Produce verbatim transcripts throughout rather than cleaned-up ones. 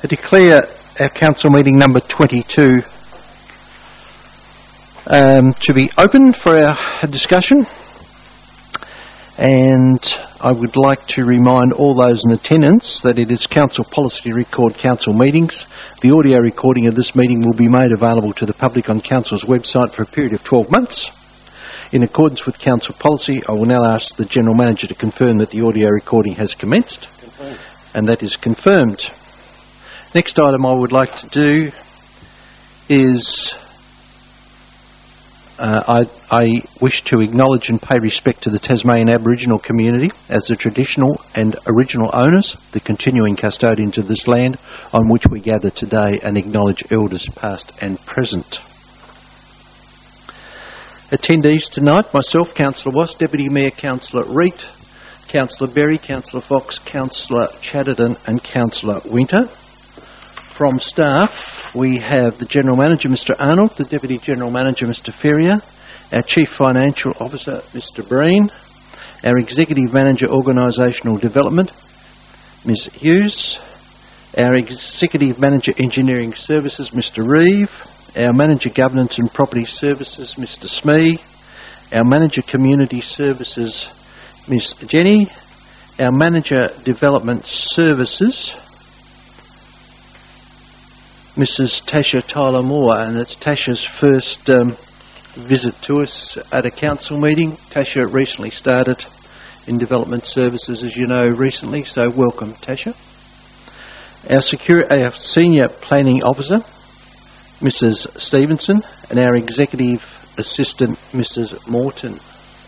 I declare our council meeting number twenty-two um, to be open for our discussion, and I would like to remind all those in attendance that it is council policy to record council meetings. The audio recording of this meeting will be made available to the public on council's website for a period of twelve months. In accordance with council policy, I will now ask the General Manager to confirm that the audio recording has commenced. Confirmed. And that is confirmed. Next item I would like to do is uh, I, I wish to acknowledge and pay respect to the Tasmanian Aboriginal community as the traditional and original owners, the continuing custodians of this land on which we gather today, and acknowledge elders past and present. Attendees tonight: myself, Councillor Wass, Deputy Mayor Councillor Reid, Councillor Berry, Councillor Fox, Councillor Chatterton and Councillor Winter. From staff, we have the General Manager, Mr Arnold, the Deputy General Manager, Mr Ferrier, our Chief Financial Officer, Mr Breen, our Executive Manager, Organisational Development, Ms Hughes, our Executive Manager, Engineering Services, Mr Reeve, our Manager, Governance and Property Services, Mr Smee, our Manager, Community Services, Ms Jenny, our Manager, Development Services, Missus Tasha Tyler Moore, and it's Tasha's first um, visit to us at a council meeting. Tasha recently started in Development Services, as you know, recently, so welcome, Tasha. Our, secure, our Senior Planning Officer, Missus Stevenson, and our Executive Assistant, Missus Morton.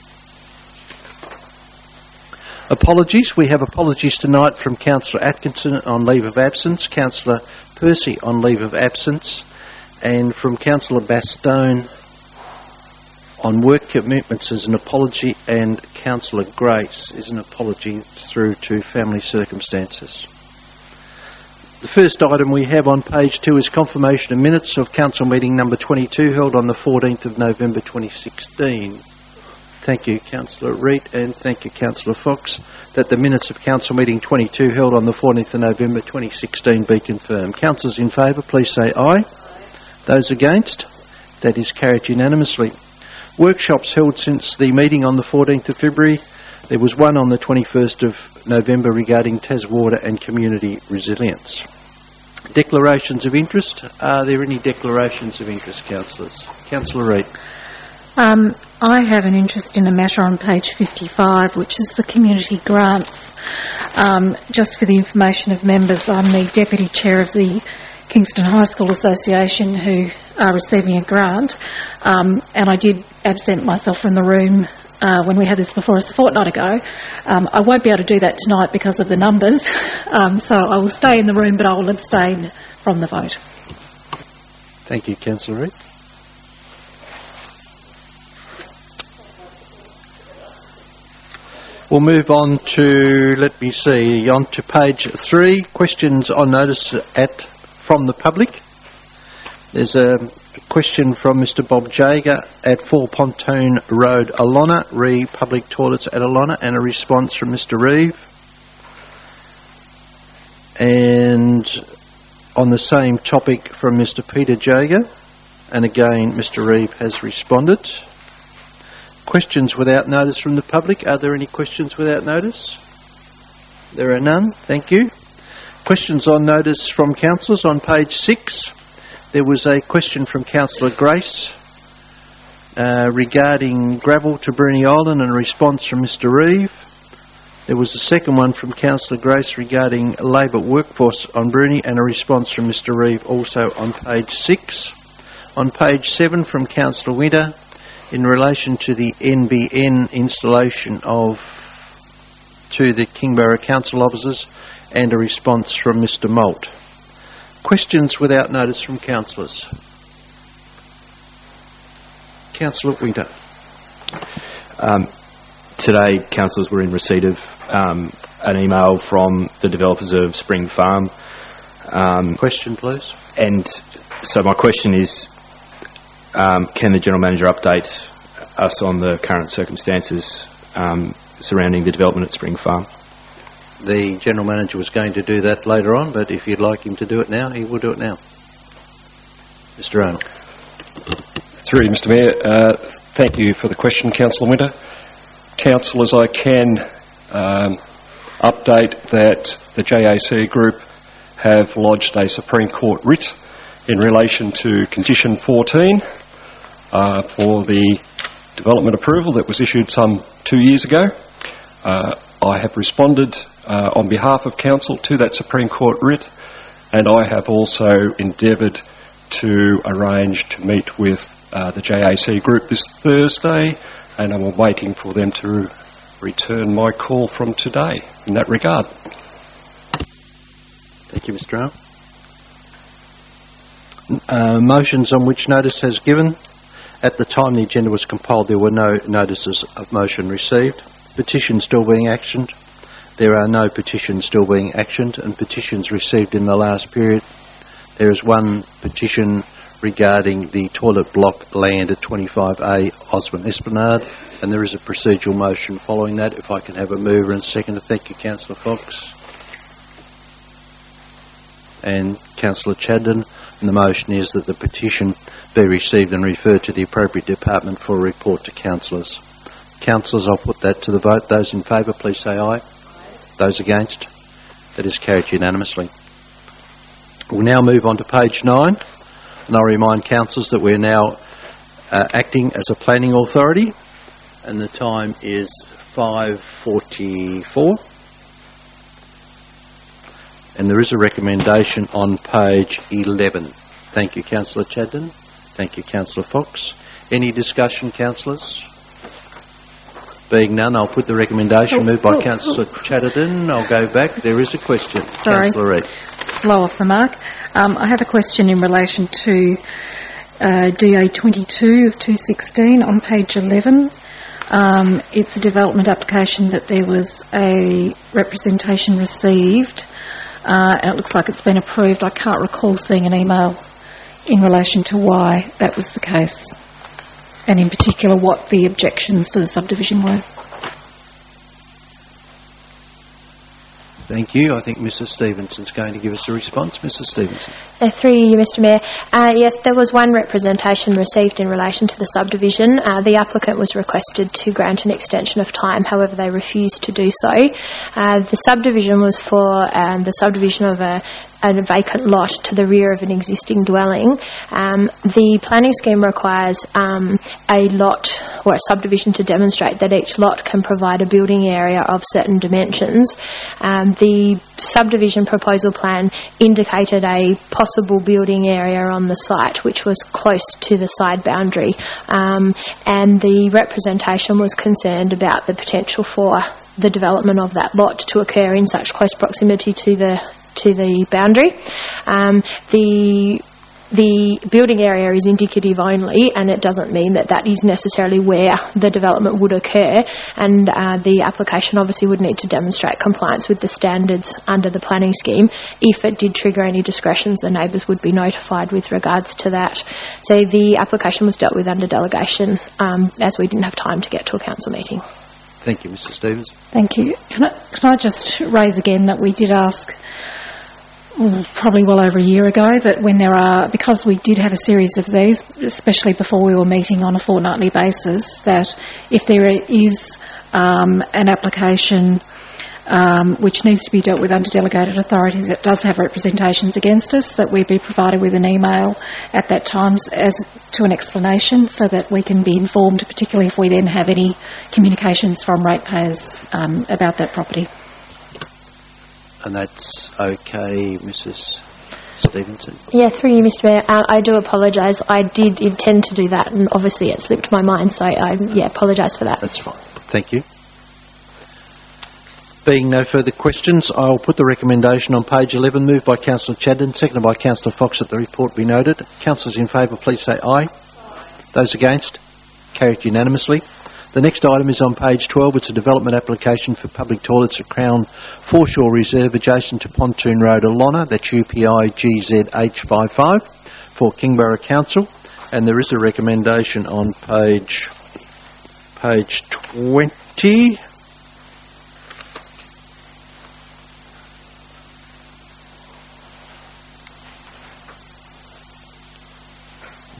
Apologies. We have apologies tonight from Councillor Atkinson on leave of absence, Councillor Percy on leave of absence, and from Councillor Bastone on work commitments is an apology, and Councillor Grace is an apology through to family circumstances. The first item we have on page two is confirmation of minutes of council meeting number twenty-two held on the fourteenth of November twenty sixteen. Thank you, Councillor Reid, and thank you, Councillor Fox, that the minutes of council meeting twenty-two held on the fourteenth of November twenty sixteen be confirmed. Councillors in favour, please say aye. Aye. Those against? That is carried unanimously. Workshops held since the meeting on the fourteenth of February. There was one on the twenty-first of November regarding Taswater and community resilience. Declarations of interest. Are there any declarations of interest, councillors? Councillor Reid. Um, I have an interest in a matter on page fifty-five, which is the community grants. Um, just for the information of members, I'm the Deputy Chair of the Kingston High School Association, who are receiving a grant, um, and I did absent myself from the room uh, when we had this before us a fortnight ago. Um, I won't be able to do that tonight because of the numbers, um, so I will stay in the room, but I will abstain from the vote. Thank you, Councillor Reid. We'll move on to, let me see, on to page three, questions on notice at from the public. There's a question from Mr Bob Jager at four Pontoon Road, Alonna, re public toilets at Alonna, and a response from Mr Reeve. And on the same topic from Mr Peter Jager, and again Mr Reeve has responded. Questions without notice from the public. Are there any questions without notice? There are none. Thank you. Questions on notice from councillors on page six. There was a question from Councillor Grace uh, regarding gravel to Bruny Island, and a response from Mr Reeve. There was a second one from Councillor Grace regarding Labor workforce on Bruny, and a response from Mr Reeve also on page six. On page seven from Councillor Winter, in relation to the N B N installation of to the Kingborough Council officers, and a response from Mr Moult. Questions without notice from councillors. Councillor Winter. Um, today, councillors were in receipt of um, an email from the developers of Spring Farm. Um, Question, please. And so my question is, Um, can the General Manager update us on the current circumstances um, surrounding the development at Spring Farm? The General Manager was going to do that later on, but if you'd like him to do it now, he will do it now. Mister Arnold. Through you, Mister Mayor. Uh, thank you for the question, Councillor Winter. Councillors, I can um, update that the J A C Group have lodged a Supreme Court writ in relation to Condition fourteen uh, for the development approval that was issued some two years ago. Uh, I have responded uh, on behalf of Council to that Supreme Court writ, and I have also endeavoured to arrange to meet with uh, the J A C Group this Thursday, and I'm waiting for them to return my call from today in that regard. Thank you, Mister Arnold. Uh, motions on which notice has given. At the time the agenda was compiled, there were no notices of motion received. Petitions still being actioned. There are no petitions still being actioned, and petitions received in the last period. There is one petition regarding the toilet block land at twenty-five A Osborne Esplanade, and there is a procedural motion following that. If I can have a mover and seconder. Thank you, Councillor Fox. And Councillor Chadden. And the motion is that the petition be received and referred to the appropriate department for a report to councillors. Councillors, I'll put that to the vote. Those in favour, please say aye. Aye. Those against? That is carried unanimously. We'll now move on to page nine, and I'll remind councillors that we're now uh, acting as a planning authority, and the time is five forty-four. And there is a recommendation on page eleven. Thank you, Councillor Chadden. Thank you, Councillor Fox. Any discussion, councillors? Being none, I'll put the recommendation. Moved by Councillor Chadden. I'll go back. There is a question. Sorry. Councillor Reid. Slow off the mark. Um, I have a question in relation to uh, D A twenty-two of two sixteen on page eleven. Um, it's a development application that there was a representation received. Uh, and it looks like it's been approved. I can't recall seeing an email in relation to why that was the case, and in particular what the objections to the subdivision were. Thank you. I think Missus Stevenson's going to give us a response. Missus Stevenson. Uh, through you, Mister Mayor. Uh, yes, there was one representation received in relation to the subdivision. Uh, the applicant was requested to grant an extension of time, however they refused to do so. Uh, the subdivision was for um, the subdivision of a a vacant lot to the rear of an existing dwelling. Um, the planning scheme requires um, a lot or a subdivision to demonstrate that each lot can provide a building area of certain dimensions. Um, the subdivision proposal plan indicated a possible building area on the site which was close to the side boundary, um, and the representation was concerned about the potential for the development of that lot to occur in such close proximity to the to the boundary. Um, the the building area is indicative only, and it doesn't mean that that is necessarily where the development would occur, and uh, the application obviously would need to demonstrate compliance with the standards under the planning scheme. If it did trigger any discretions, the neighbours would be notified with regards to that. So the application was dealt with under delegation, um, as we didn't have time to get to a council meeting. Thank you, Missus Stevens. Thank you. Can I, can I just raise again that we did ask probably well over a year ago that when there are, because we did have a series of these, especially before we were meeting on a fortnightly basis, that if there is um, an application um, which needs to be dealt with under delegated authority that does have representations against us, that we be provided with an email at that time as to an explanation so that we can be informed, particularly if we then have any communications from ratepayers um, about that property. And that's okay, Missus Stevenson. Yeah, through you, Mister Mayor. Uh, I do apologise. I did intend to do that, and obviously it slipped my mind, so I yeah, apologise for that. That's fine. Thank you. Being no further questions, I'll put the recommendation on page eleven, moved by Councillor Chadden, seconded by Councillor Fox, that the report be noted. Councillors in favour, please say aye. Aye. Those against? Carried unanimously. The next item is on page twelve. It's a development application for public toilets at Crown Foreshore Reserve adjacent to Pontoon Road, Alonna. That's U P I G Z H five five for Kingborough Council. And there is a recommendation on page, page twenty.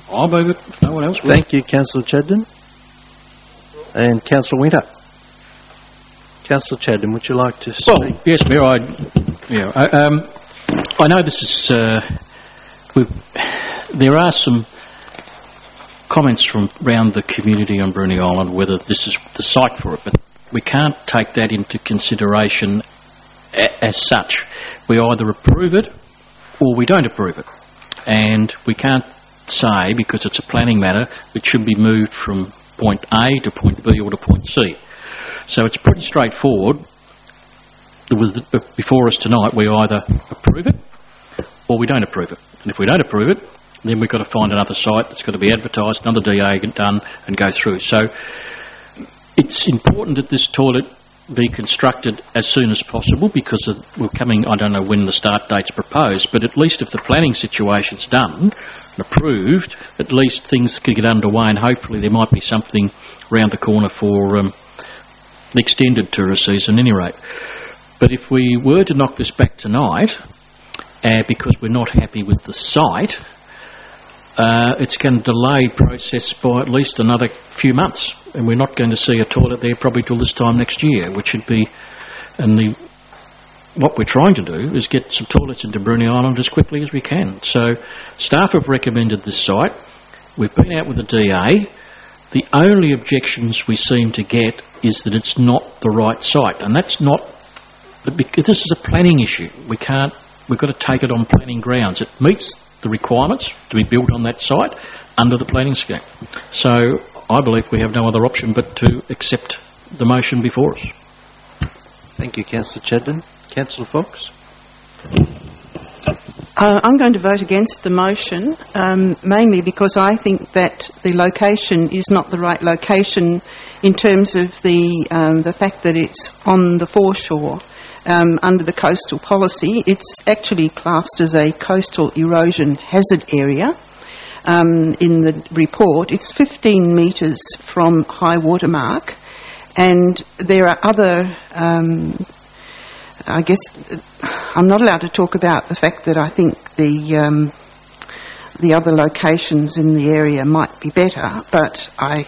I'll move it if no one else will. Thank you, Councillor Chadden. And Councillor Winter. Councillor Chadden, would you like to speak? Well, yes, Mayor. I, yeah, I, um, I know this is. Uh, we've, there are some comments from around the community on Bruny Island whether this is the site for it, but we can't take that into consideration a, as such. We either approve it or we don't approve it, and we can't say because it's a planning matter it should be moved from point A to point B or to point C. So it's pretty straightforward. There was the, before us tonight, we either approve it or we don't approve it. And if we don't approve it, then we've got to find another site that's got to be advertised, another D A done and go through. So it's important that this toilet be constructed as soon as possible because of, we're coming, I don't know when the start date's proposed, but at least if the planning situation's done and approved, at least things can get underway and hopefully there might be something round the corner for um, the extended tourist season at any rate. But if we were to knock this back tonight, uh, because we're not happy with the site, uh, it's going to delay process by at least another few months, and we're not going to see a toilet there probably till this time next year, which would be, and the what we're trying to do is get some toilets into Bruny Island as quickly as we can. So staff have recommended this site. We've been out with the D A. The only objections we seem to get is that it's not the right site, and that's not, because this is a planning issue. We can't, we've got to take it on planning grounds. It meets the requirements to be built on that site under the planning scheme. So I believe we have no other option but to accept the motion before us. Thank you, Councillor Chadden. Councillor Fox. Uh, I'm going to vote against the motion, um, mainly because I think that the location is not the right location in terms of the um, the fact that it's on the foreshore. Um, under the coastal policy, it's actually classed as a coastal erosion hazard area. Um, in the report, it's fifteen metres from high water mark, and there are other. Um, I guess I'm not allowed to talk about the fact that I think the um, the other locations in the area might be better, but I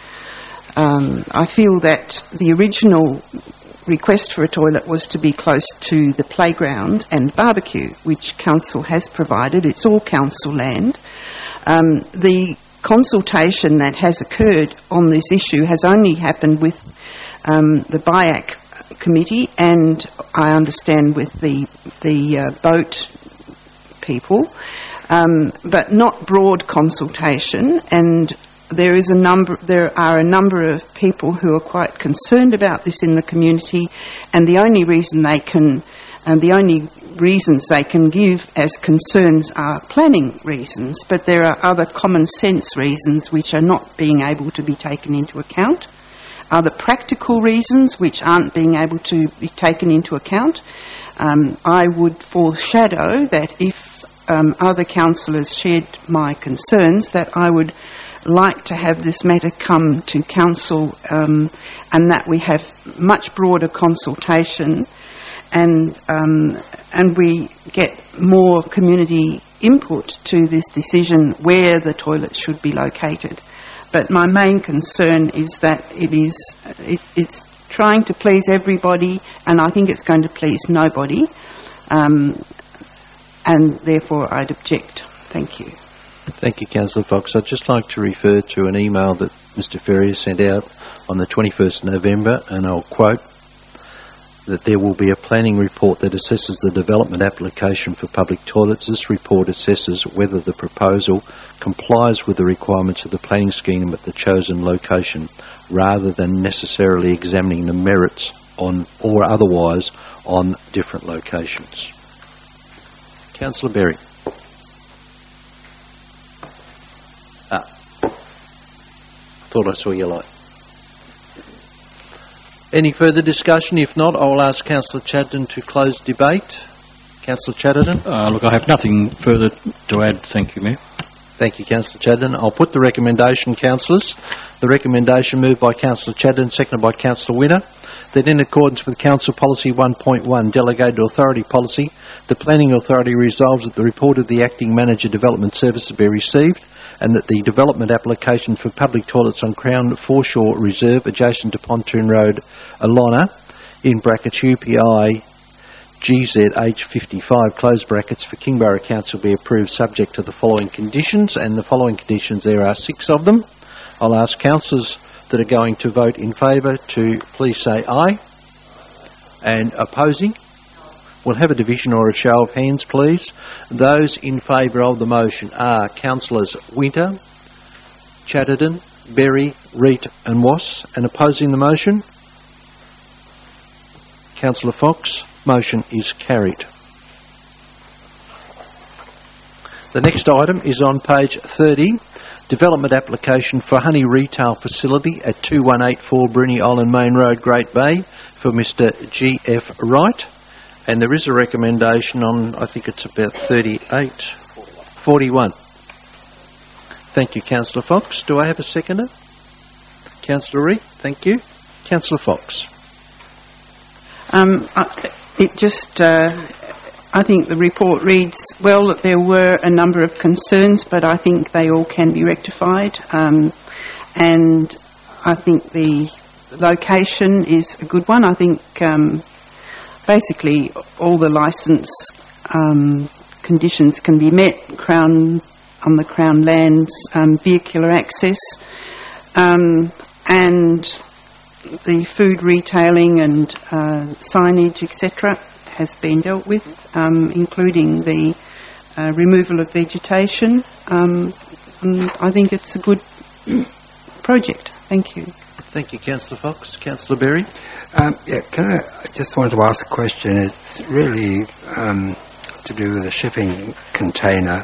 um, I feel that the original request for a toilet was to be close to the playground and barbecue, which council has provided. It's all council land. Um, the consultation that has occurred on this issue has only happened with um, the B I A C committee and I understand with the the uh, boat people, um, but not broad consultation. And there is a number. There are a number of people who are quite concerned about this in the community, and the only reason they can, and the only reasons they can give as concerns are planning reasons. But there are other common sense reasons which are not being able to be taken into account. Other practical reasons which aren't being able to be taken into account. Um, I would foreshadow that if um, other councillors shared my concerns, that I would like to have this matter come to council um, and that we have much broader consultation and um, and we get more community input to this decision where the toilets should be located. But my main concern is that it is it, it's trying to please everybody, and I think it's going to please nobody, um, and therefore I'd object. Thank you. Thank you, Councillor Fox. I'd just like to refer to an email that Mister Ferrier sent out on the twenty-first of November, and I'll quote, that there will be a planning report that assesses the development application for public toilets. This report assesses whether the proposal complies with the requirements of the planning scheme at the chosen location, rather than necessarily examining the merits on or otherwise on different locations. Councillor Berry. Ah, thought I saw your light. Any further discussion? If not, I'll ask Councillor Chadden to close debate. Councillor Chadden. Uh, look, I have nothing further to add. Thank you, Mayor. Thank you, Councillor Chadden. I'll put the recommendation, councillors. The recommendation moved by Councillor Chadden, seconded by Councillor Winter, that in accordance with Council Policy one point one, Delegated Authority Policy, the Planning Authority resolves that the report of the Acting Manager Development Services be received and that the development application for public toilets on Crown Foreshore Reserve adjacent to Pontoon Road, Alona, in brackets U P I G Z age fifty-five, close brackets, for Kingborough Council be approved subject to the following conditions, and the following conditions, there are six of them. I'll ask councillors that are going to vote in favour to please say aye. And opposing? We'll have a division or a show of hands, please. Those in favour of the motion are Councillors Winter, Chatterton, Berry, Reid and Wass. And opposing the motion? Councillor Fox. Motion is carried. The next item is on page thirty. Development application for Honey Retail Facility at two one eight four Bruny Island Main Road, Great Bay, for Mister G F Wright. And there is a recommendation on, I think it's about thirty-eight, forty-one. Thank you, Councillor Fox. Do I have a seconder? Councillor Reid, thank you. Councillor Fox. Um, I, it just, uh, I think the report reads well that there were a number of concerns, but I think they all can be rectified. Um, and I think the location is a good one. I think um, basically all the licence um, conditions can be met. Crown on the Crown lands, um, vehicular access, um, and the food retailing and uh, signage, et cetera, has been dealt with, um, including the uh, removal of vegetation. Um, and I think it's a good project. Thank you. Thank you, Councillor Fox. Councillor Berry. Um, yeah, can I, I just wanted to ask a question. It's really um, to do with a shipping container.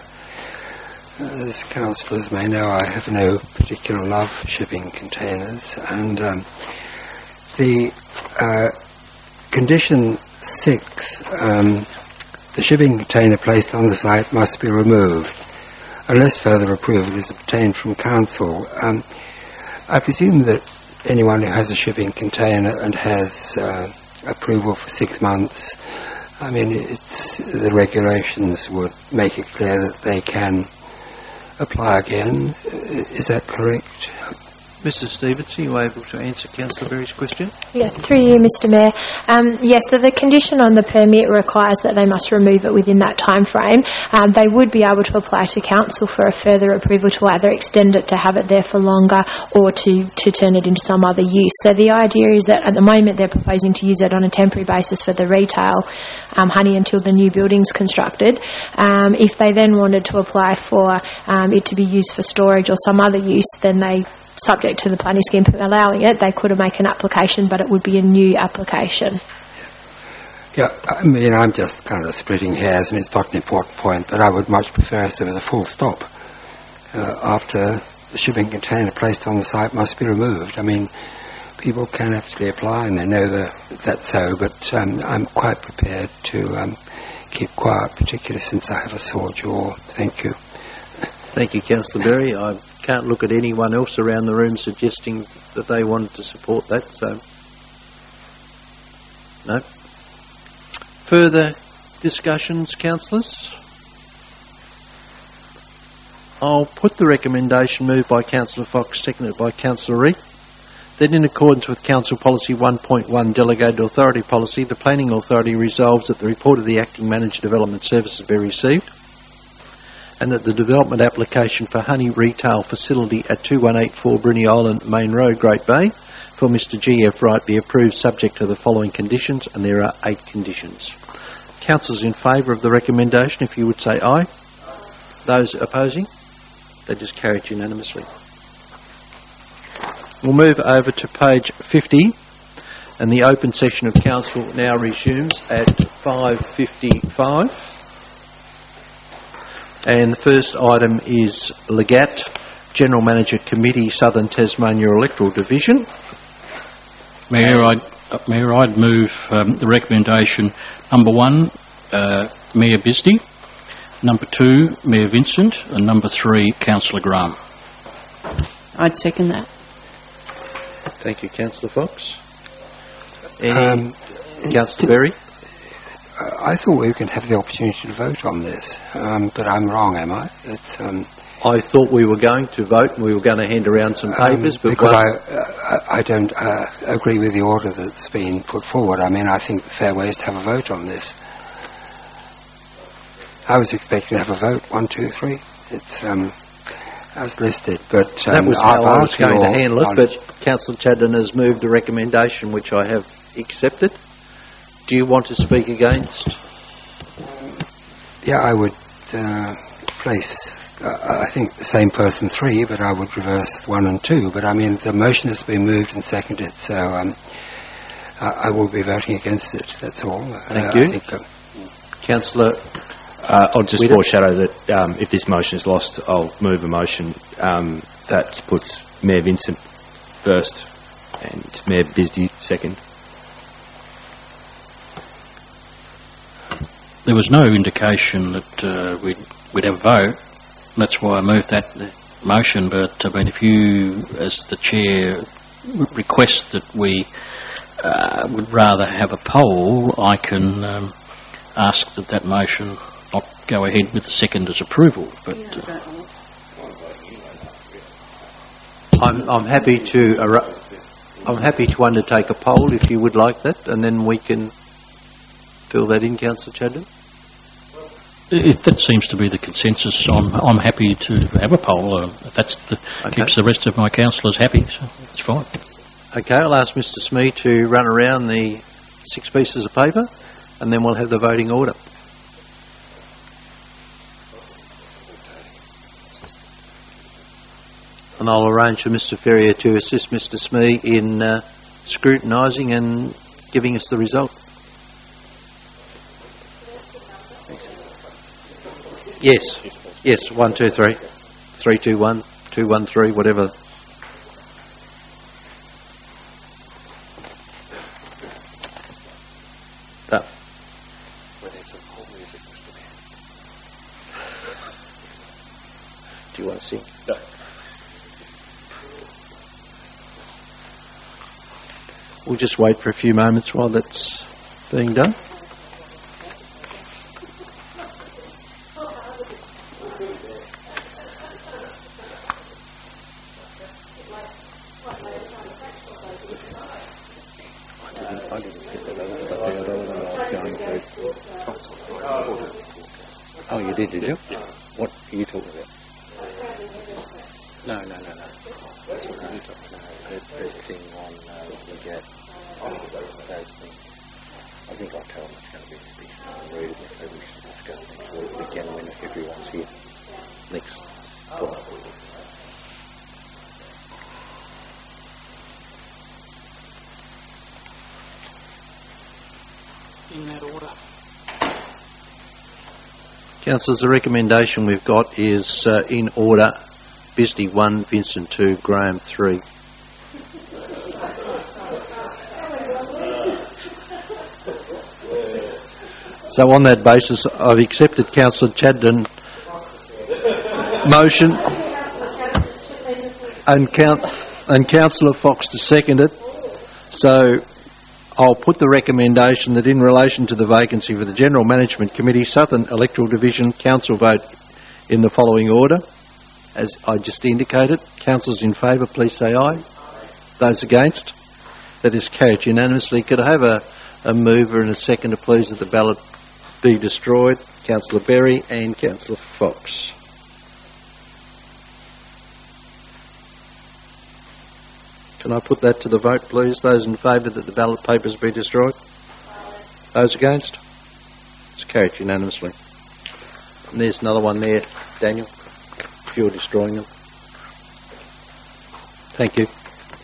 As councillors may know, I have no particular love for shipping containers, and um, the uh, condition six, um, the shipping container placed on the site must be removed unless further approval is obtained from council. Um, I presume that anyone who has a shipping container and has uh, approval for six months, I mean, it's, the regulations would make it clear that they can apply again. Is that correct? Missus Stevens, are you able to answer Councillor Berry's question? Yeah, through you, Mister Mayor. Um, yes, so the condition on the permit requires that they must remove it within that time frame. Um, they would be able to apply to council for a further approval to either extend it to have it there for longer or to, to turn it into some other use. So the idea is that at the moment they're proposing to use it on a temporary basis for the retail um, honey until the new building's constructed. Um, if they then wanted to apply for um, it to be used for storage or some other use, then they, subject to the planning scheme allowing it, they could make an application, but it would be a new application. Yeah, I mean, I'm just kind of splitting hairs, and it's not an important point, but I would much prefer if there was a full stop uh, after the shipping container placed on the site must be removed. I mean, people can actually apply, and they know that that's so, but um, I'm quite prepared to um, keep quiet, particularly since I have a sore jaw. Thank you. Thank you, Councillor Berry. I can't look at anyone else around the room suggesting that they wanted to support that, so no. Further discussions, councillors? I'll put the recommendation moved by Councillor Fox, seconded by Councillor Reid. Then, in accordance with Council Policy one point one, Delegated Authority Policy, the Planning Authority resolves that the report of the Acting Manager Development Services be received, and that the development application for Honey Retail Facility at two one eight four Bruny Island Main Road, Great Bay, for Mister G F Wright be approved subject to the following conditions, and there are eight conditions. Councillors in favour of the recommendation, if you would say aye. Those opposing? That is carried unanimously. We'll move over to page fifty, and the open session of Council now resumes at five fifty-five. And the first item is Legat, General Manager Committee, Southern Tasmania Electoral Division. Mayor, I'd, uh, Mayor, I'd move um, the recommendation number one, uh, Mayor Bisney, number two, Mayor Vincent, and number three, Councillor Graham. I'd second that. Thank you, Councillor Fox. Any, Um, Councillor Berry? I thought we were going to have the opportunity to vote on this, um, but I'm wrong, am I? It's, um, I thought we were going to vote and we were going to hand around some papers. Um, but because one- I, uh, I don't uh, agree with the order that's been put forward. I mean, I think the fair way is to have a vote on this. I was expecting to have a vote, one, two, three. It's um, as listed, but um, that was how I've I was asked going to your handle it, knowledge. but Councillor Chadden has moved a recommendation which I have accepted. Do you want to speak against? Yeah, I would uh, place, uh, I think, the same person three, but I would reverse one and two. But I mean, the motion has been moved and seconded, so um, I, I will be voting against it. That's all. Thank uh, you. I think, uh, Uh, Councillor I'll just Weeder? foreshadow that um, if this motion is lost, I'll move a motion um, that puts Mayor Vincent first and Mayor Bisdy second. There was no indication that uh, we'd, we'd have a vote. That's why I moved that motion. But I mean, if you, as the chair, request that we uh, would rather have a poll, I can um, ask that that motion not go ahead with the second as approval. But uh, I'm, I'm happy to ar- I'm happy to undertake a poll if you would like that, and then we can fill that in, Councillor Chadden. if that seems to be the consensus, I'm I'm happy to have a poll. Uh, if that's the, Okay. keeps the rest of my councillors happy, so it's fine. Okay, I'll ask Mister Smee to run around the six pieces of paper, and then we'll have the voting order. And I'll arrange for Mister Ferrier to assist Mister Smee in uh, scrutinising and giving us the result. Yes, yes, one, two, three, three, two, one, two, one, three, whatever. That. Do you want to sing? No. We'll just wait for a few moments while that's being done. Oh, you did, did you? Yeah. What are you talking about? No, no, no, no. That's what are you talking about? No, the thing on uh, the get. Oh, those things. I think I'll tell them it's going to be a speech and read it if they wish to discuss next week again when everyone's here. Next. Cool. In that order. Councillors, the recommendation we've got is uh, in order. Bisdy one, Vincent two, Graham three. So on that basis, I've accepted Councillor Chadden motion and, count, and Councillor Fox to second it. So I'll put the recommendation that in relation to the vacancy for the General Management Committee, Southern Electoral Division, Council vote in the following order. As I just indicated, councillors in favour, please say aye. Those against? That is carried unanimously. Could I have a, a mover and a seconder, please, that the ballot be destroyed? Councillor Berry and Councillor Fox. Can I put that to the vote, please? Those in favour that the ballot papers be destroyed? Those against? It's carried unanimously. And there's another one there, Daniel, if you're destroying them. Thank you.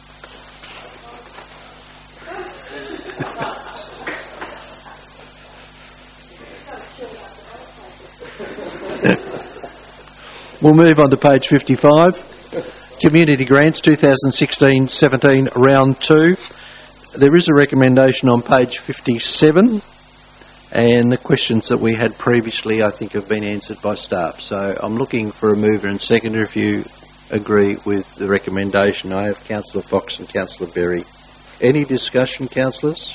We'll move on to page fifty-five. Community Grants twenty sixteen seventeen round two. There is a recommendation on page fifty-seven, and the questions that we had previously I think have been answered by staff. So I'm looking for a mover and seconder if you agree with the recommendation. I have Councillor Fox and Councillor Berry. Any discussion, councillors?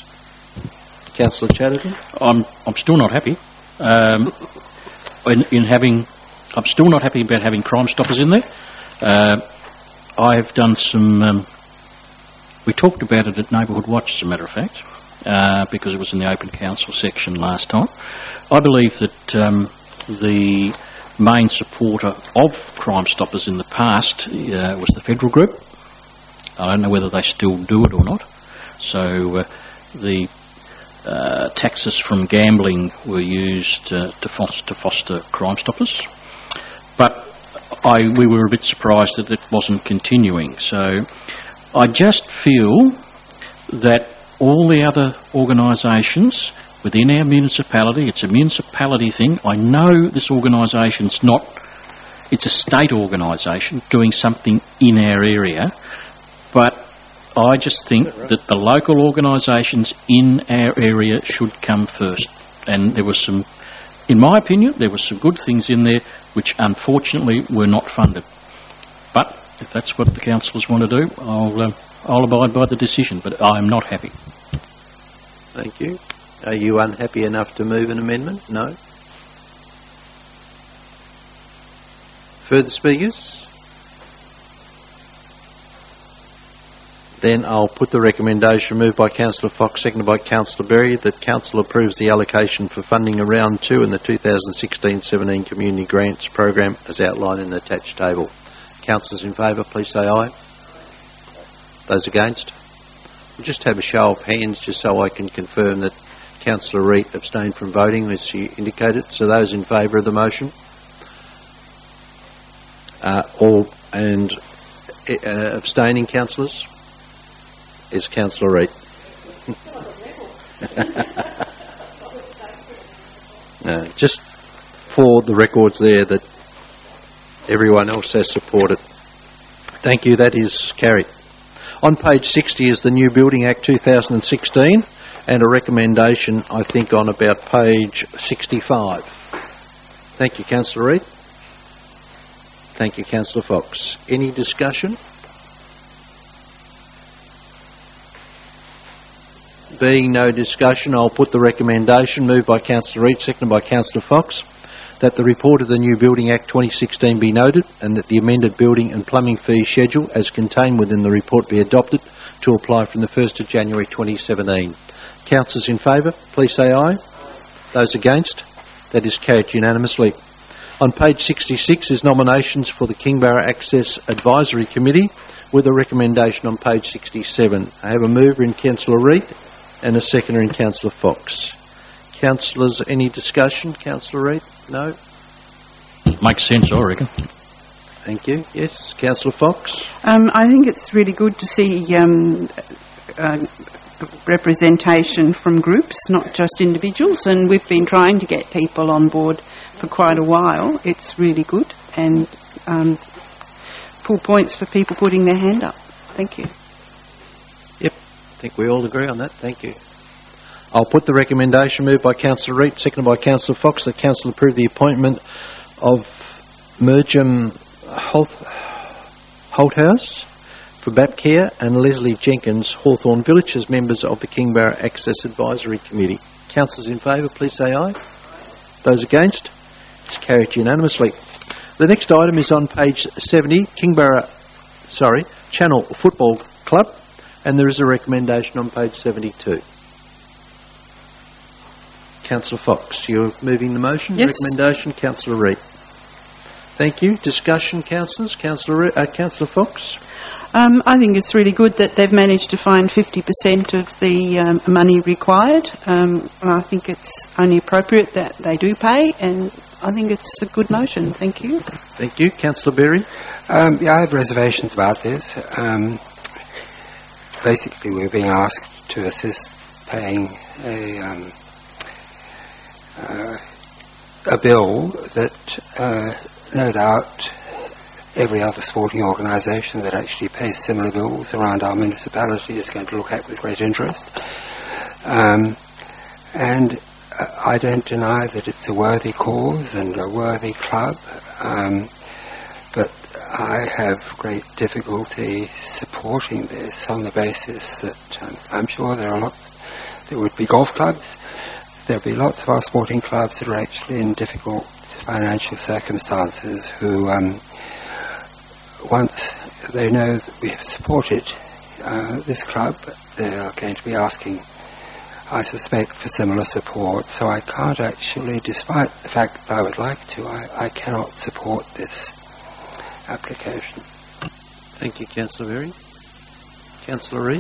Councillor Chatterton? I'm I'm still not happy um, in, in having I'm still not happy about having Crime Stoppers in there. Uh, I've done some... Um, we talked about it at Neighbourhood Watch, as a matter of fact, uh, because it was in the Open Council section last time. I believe that um, the main supporter of Crime Stoppers in the past uh, was the federal group. I don't know whether they still do it or not. So uh, the uh, taxes from gambling were used uh, to, foster, to foster Crime Stoppers. But I, we were a bit surprised that it wasn't continuing. So I just feel that all the other organisations within our municipality, it's a municipality thing. I know this organisation's not, it's a state organisation doing something in our area, but I just think that the local organisations in our area should come first. And there was some, in my opinion, there were some good things in there which unfortunately were not funded. But if that's what the councillors want to do, I'll, um, I'll abide by the decision, but I am not happy. Thank you. Are you unhappy enough to move an amendment? No. Further speakers? Then I'll put the recommendation moved by Councillor Fox, seconded by Councillor Berry, that Council approves the allocation for funding of round two in the two thousand sixteen seventeen Community Grants Program as outlined in the attached table. Councillors in favour, please say aye. Those against? We'll just have a show of hands just so I can confirm that Councillor Reid abstained from voting as she indicated. So those in favour of the motion? Uh, all and uh, abstaining councillors? Is Councillor Reid. No, just for the records there that everyone else has supported. Thank you, that is carried. On page sixty is the New Building Act two thousand sixteen and a recommendation, I think, on about page sixty-five. Thank you, Councillor Reid. Thank you, Councillor Fox. Any discussion? Being no discussion, I'll put the recommendation moved by Councillor Reid, seconded by Councillor Fox, that the report of the New Building Act twenty sixteen be noted and that the amended building and plumbing fee schedule as contained within the report be adopted to apply from the first of January twenty seventeen. Councillors in favour, please say aye. Those against? That is carried unanimously. On page sixty-six is nominations for the Kingborough Access Advisory Committee with a recommendation on page sixty-seven. I have a mover in Councillor Reid and a seconder in Councillor Fox. Councillors, any discussion? Councillor Reid? No? Makes sense, I reckon. Thank you. Yes, Councillor Fox? Um, I think it's really good to see um, uh, representation from groups, not just individuals, and we've been trying to get people on board for quite a while. It's really good, and um, full points for people putting their hand up. Thank you. Yep, I think we all agree on that. Thank you. I'll put the recommendation moved by Councillor Reid, seconded by Councillor Fox, that Council approve the appointment of Merjam Holt, Holthouse for Bapcare and Leslie Jenkins, Hawthorn Village, as members of the Kingborough Access Advisory Committee. Councillors in favour, please say aye. Those against? It's carried unanimously. The next item is on page seventy, Kingborough, sorry, Channel Football Club, and there is a recommendation on page seventy-two. Councillor Fox, you're moving the motion? Yes. Recommendation, Councillor Reid. Thank you. Discussion, councillors? Councillor Re- uh, Councillor Fox? Um, I think it's really good that they've managed to find fifty percent of the um, money required. Um, and I think it's only appropriate that they do pay, and I think it's a good motion. Thank you. Thank you. Councillor Berry? Um, yeah, I have reservations about this. Um, basically, we're being asked to assist paying a um, uh, a bill that uh, no doubt every other sporting organisation that actually pays similar bills around our municipality is going to look at with great interest. Um, and uh, I don't deny that it's a worthy cause and a worthy club, um, but I have great difficulty supporting this on the basis that um, I'm sure there are lots, there would be golf clubs, there'll be lots of our sporting clubs that are actually in difficult financial circumstances who, um, once they know that we have supported uh, this club, they are going to be asking, I suspect, for similar support. So I can't actually, despite the fact that I would like to, I, I cannot support this application. Thank you, Councillor Berry. Councillor Reid.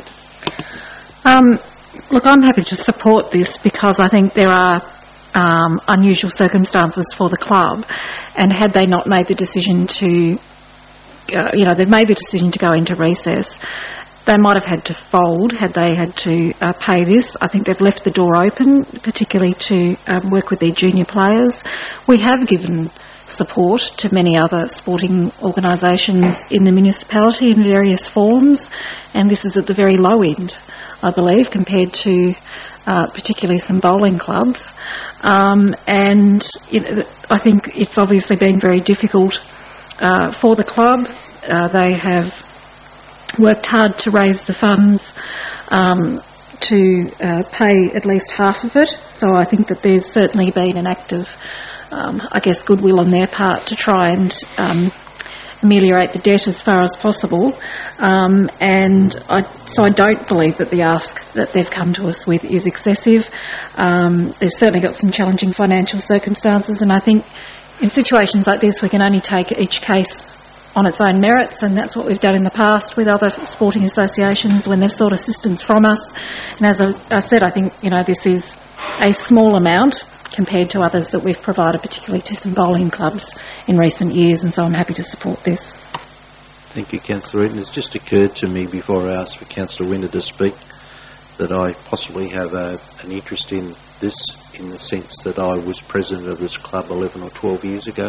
Um, look, I'm happy to support this because I think there are um, unusual circumstances for the club, and had they not made the decision to, uh, you know, they've made the decision to go into recess, they might have had to fold had they had to uh, pay this. I think they've left the door open, particularly to um, work with their junior players. We have given support to many other sporting organisations in the municipality in various forms, and this is at the very low end, I believe, compared to uh, particularly some bowling clubs. Um, and you know, I think it's obviously been very difficult uh, for the club. Uh, they have worked hard to raise the funds um, to uh, pay at least half of it, so I think that there's certainly been an act of Um, I guess, goodwill on their part to try and um, ameliorate the debt as far as possible. Um, and I, so I don't believe that the ask that they've come to us with is excessive. Um, they've certainly got some challenging financial circumstances, and I think in situations like this we can only take each case on its own merits, and that's what we've done in the past with other sporting associations when they've sought assistance from us. And as I, I said, I think, you know, this is a small amount compared to others that we've provided, particularly to some bowling clubs in recent years, and so I'm happy to support this. Thank you, Councillor Reid. It's just occurred to me before I ask for Councillor Winter to speak that I possibly have a, an interest in this in the sense that I was president of this club eleven or twelve years ago,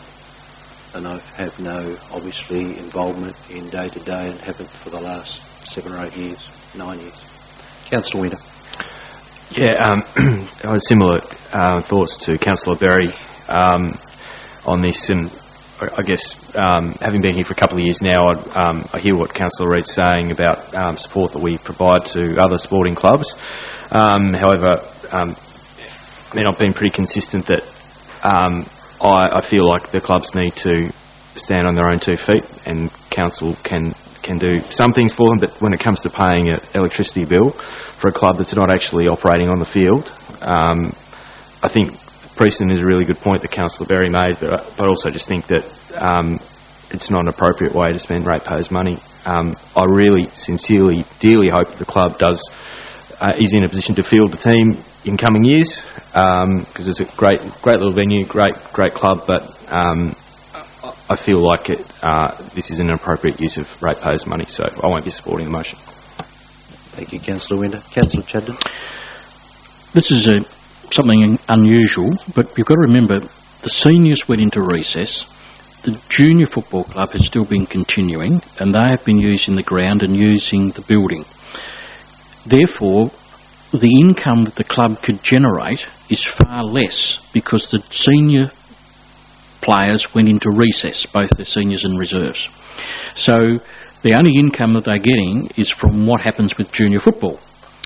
and I have no, obviously, involvement in day-to-day and haven't for the last seven or eight years, nine years. Councillor Winter. Yeah, um, I had similar uh, thoughts to Councillor Berry um, on this, and I guess um, having been here for a couple of years now, I, um, I hear what Councillor Reid's saying about um, support that we provide to other sporting clubs. Um, however, um, I mean, I've been pretty consistent that um, I, I feel like the clubs need to stand on their own two feet, and council can can do some things for them, but when it comes to paying an electricity bill for a club that's not actually operating on the field, um, I think Preston is a really good point that Councillor Berry made, but, but I also just think that um, it's not an appropriate way to spend ratepayers' money. Um, I really, sincerely, dearly hope that the club does uh, is in a position to field the team in coming years, because um, it's a great, great little venue, great, great club, but um, I feel like it, uh, this is an appropriate use of ratepayers' money, so I won't be supporting the motion. Thank you, Councillor Winter. Councillor Chadden. This is a, something unusual, but you've got to remember the seniors went into recess. The junior football club has still been continuing, and they have been using the ground and using the building. Therefore, the income that the club could generate is far less because the senior players went into recess, both the seniors and reserves. So the only income that they're getting is from what happens with junior football.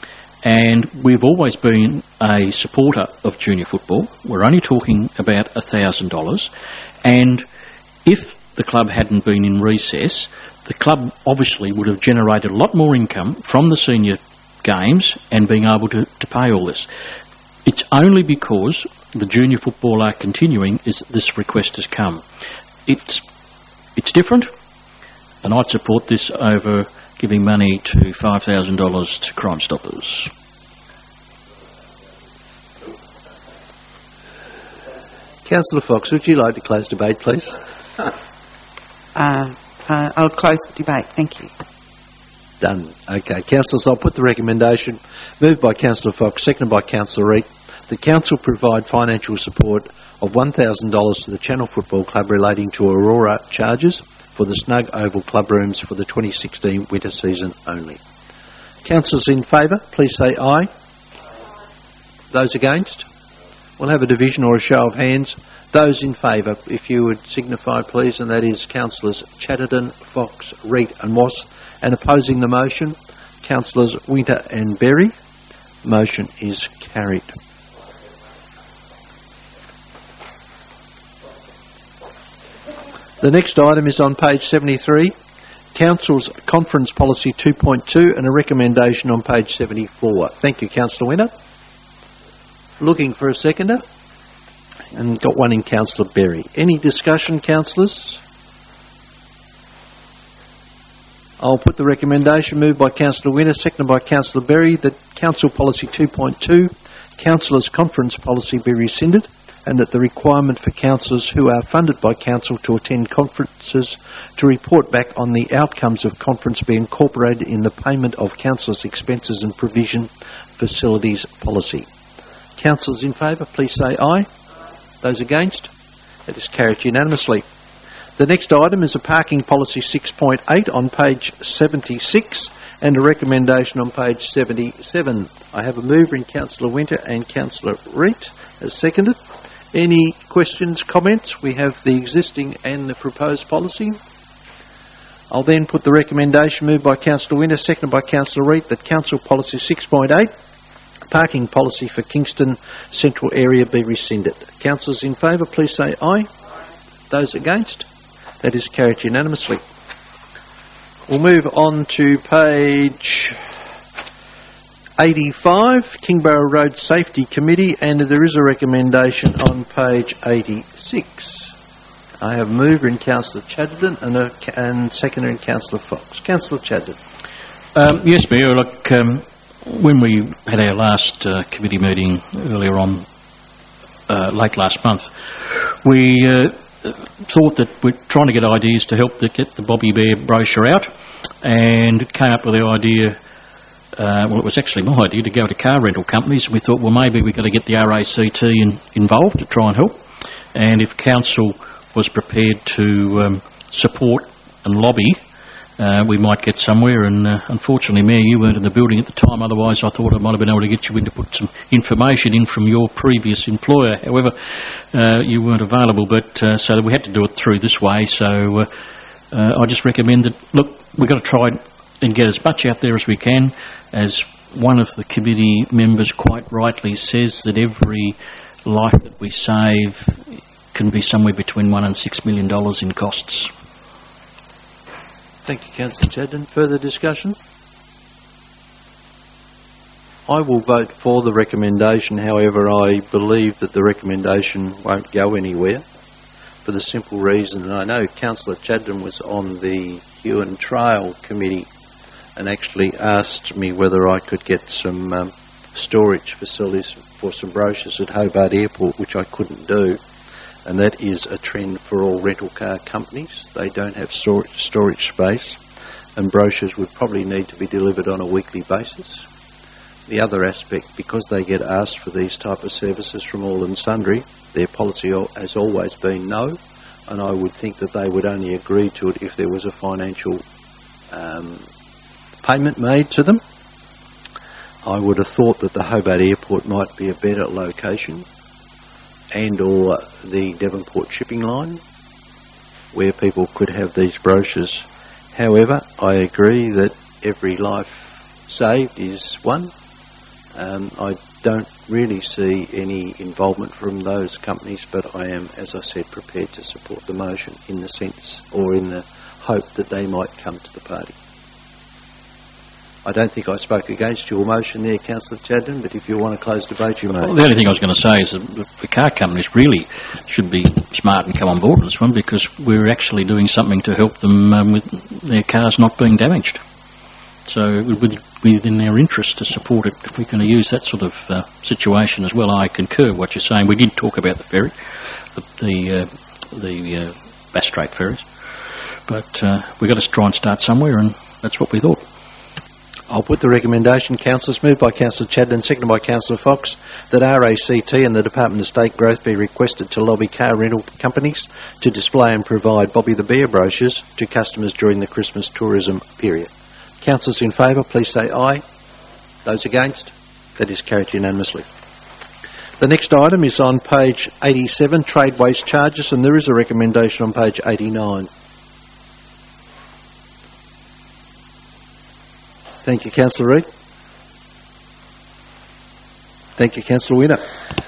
And we've always been a supporter of junior football. We're only talking about one thousand dollars. And if the club hadn't been in recess, the club obviously would have generated a lot more income from the senior games and being able to, to pay all this. It's only because the junior football are continuing is this request has come. It's it's different, and I'd support this over giving money to five thousand dollars to Crime Stoppers. Councillor Fox, would you like to close debate, please? Uh, uh, I'll close the debate. Thank you. Done. Okay. Councillors, I'll put the recommendation. Moved by Councillor Fox, seconded by Councillor Reid. The Council provide financial support of one thousand dollars to the Channel Football Club relating to Aurora charges for the Snug Oval Club rooms for the twenty sixteen winter season only. Councillors in favour, please say aye. Those against? We'll have a division or a show of hands. Those in favour, if you would signify, please, and that is Councillors Chatterton, Fox, Reid and Moss. And opposing the motion, Councillors Winter and Berry. Motion is carried. The next item is on page seventy-three, Council's Conference Policy two point two, and a recommendation on page seventy-four. Thank you, Councillor Winter. Looking for a seconder, and got one in Councillor Berry. Any discussion, councillors? I'll put the recommendation moved by Councillor Winter, seconded by Councillor Berry, that Council Policy two point two, Councillors' Conference Policy, be rescinded, and that the requirement for councillors who are funded by Council to attend conferences to report back on the outcomes of conference be incorporated in the payment of councillors' expenses and provision facilities policy. Councillors in favour, please say aye. Those against? That is carried unanimously. The next item is a Parking Policy six point eight on page seventy-six and a recommendation on page seventy-seven. I have a mover in Councillor Winter and Councillor Reid as seconded. Any questions, comments? We have the existing and the proposed policy. I'll then put the recommendation moved by Councillor Winter, seconded by Councillor Reid, that Council Policy six point eight, Parking Policy for Kingston Central Area, be rescinded. Councillors in favour, please say aye. Those against? That is carried unanimously. We'll move on to page eighty-five, Kingborough Road Safety Committee, and there is a recommendation on page eighty-six. I have a mover in Councillor Chatterton and a and seconder in Councillor Fox. Councillor Chatterton. Um, yes, Mayor. Look, um, when we had our last uh, committee meeting earlier on, uh, late last month, we uh, thought that we're trying to get ideas to help to get the Bobby Bear brochure out, and came up with the idea, uh, well, it was actually my idea, to go to car rental companies, and we thought, well, maybe we've got to get the R A C T in, involved to try and help, and if Council was prepared to um, support and lobby, uh, we might get somewhere. And uh, unfortunately, Mayor, you weren't in the building at the time, otherwise I thought I might have been able to get you in to put some information in from your previous employer. However, uh, you weren't available, but uh, so we had to do it through this way. So uh, uh, I just recommend that, look, we've got to try and get as much out there as we can. As one of the committee members quite rightly says, that every life that we save can be somewhere between one and six million dollars in costs. Thank you, Councillor Chadden. Further discussion? I will vote for the recommendation. However, I believe that the recommendation won't go anywhere for the simple reason that I know Councillor Chadden was on the Huon Trail Committee and actually asked me whether I could get some um, storage facilities for some brochures at Hobart Airport, which I couldn't do. And that is a trend for all rental car companies. They don't have storage, storage space, and brochures would probably need to be delivered on a weekly basis. The other aspect, because they get asked for these type of services from all and sundry, their policy has always been no, and I would think that they would only agree to it if there was a financial um, payment made to them. I would have thought that the Hobart Airport might be a better location, and or the Devonport shipping line, where people could have these brochures. However, I agree that every life saved is one. Um, I don't really see any involvement from those companies, but I am, as I said, prepared to support the motion in the sense, or in the hope that they might come to the party. I don't think I spoke against your motion there, Councillor Chadden, but if you want to close debate, you may. Well, the only thing I was going to say is that the car companies really should be smart and come on board with this one, because we're actually doing something to help them um, with their cars not being damaged. So it would be within their interest to support it if we're going to use that sort of uh, situation as well. I concur with what you're saying. We did talk about the ferry, the the, uh, the uh, Bass Strait ferries, but uh, we've got to try and start somewhere, and that's what we thought. I'll put the recommendation. Councillors, moved by Councillor Chadden, seconded by Councillor Fox, that R A C T and the Department of State Growth be requested to lobby car rental companies to display and provide Bobby the Bear brochures to customers during the Christmas tourism period. Councillors in favour, please say aye. Those against? That is carried unanimously. The next item is on page eighty-seven, Trade Waste Charges, and there is a recommendation on page eighty-nine. Thank you, Councillor Reid. Thank you, Councillor Winter.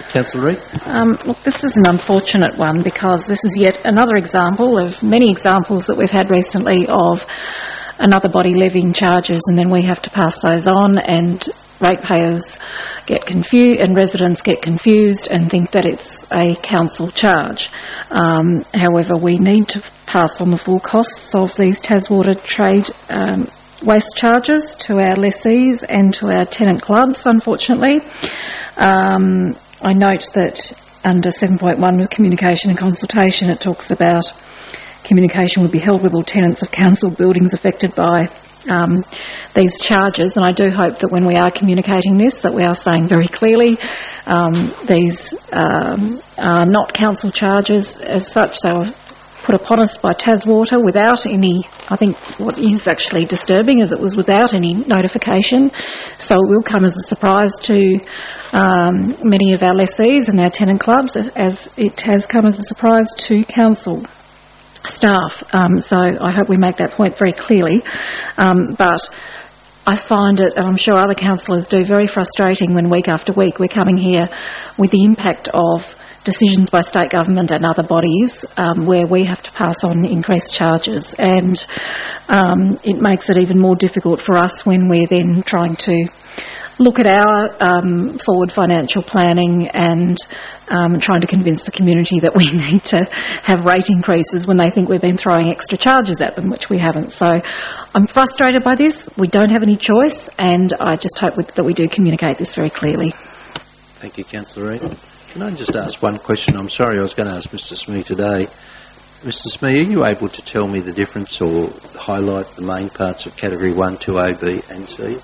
Councillor Reid. Um, look, this is an unfortunate one because this is yet another example of many examples that we've had recently of another body levying charges, and then we have to pass those on, and ratepayers get confused and residents get confused and think that it's a council charge. Um, however, we need to pass on the full costs of these Taswater trade um, waste charges to our lessees and to our tenant clubs, unfortunately. Um, I note that under seven point one with communication and consultation, it talks about communication would be held with all tenants of council buildings affected by um, these charges, and I do hope that when we are communicating this that we are saying very clearly um, these um, are not council charges as such. They were put upon us by Taswater without any, I think what is actually disturbing is it was without any notification, so it will come as a surprise to um, many of our lessees and our tenant clubs, as it has come as a surprise to council staff. Um, so I hope we make that point very clearly. Um, but I find it, and I'm sure other councillors do, very frustrating when week after week we're coming here with the impact of decisions by state government and other bodies um, where we have to pass on increased charges, and um, it makes it even more difficult for us when we're then trying to look at our um, forward financial planning and um, trying to convince the community that we need to have rate increases when they think we've been throwing extra charges at them, which we haven't. So I'm frustrated by this. We don't have any choice, and I just hope that we do communicate this very clearly. Thank you, Councillor Reid. Can I just ask one question? I'm sorry, I was going to ask Mister Smee today. Mister Smee, are you able to tell me the difference or highlight the main parts of Category one, two A, B and C?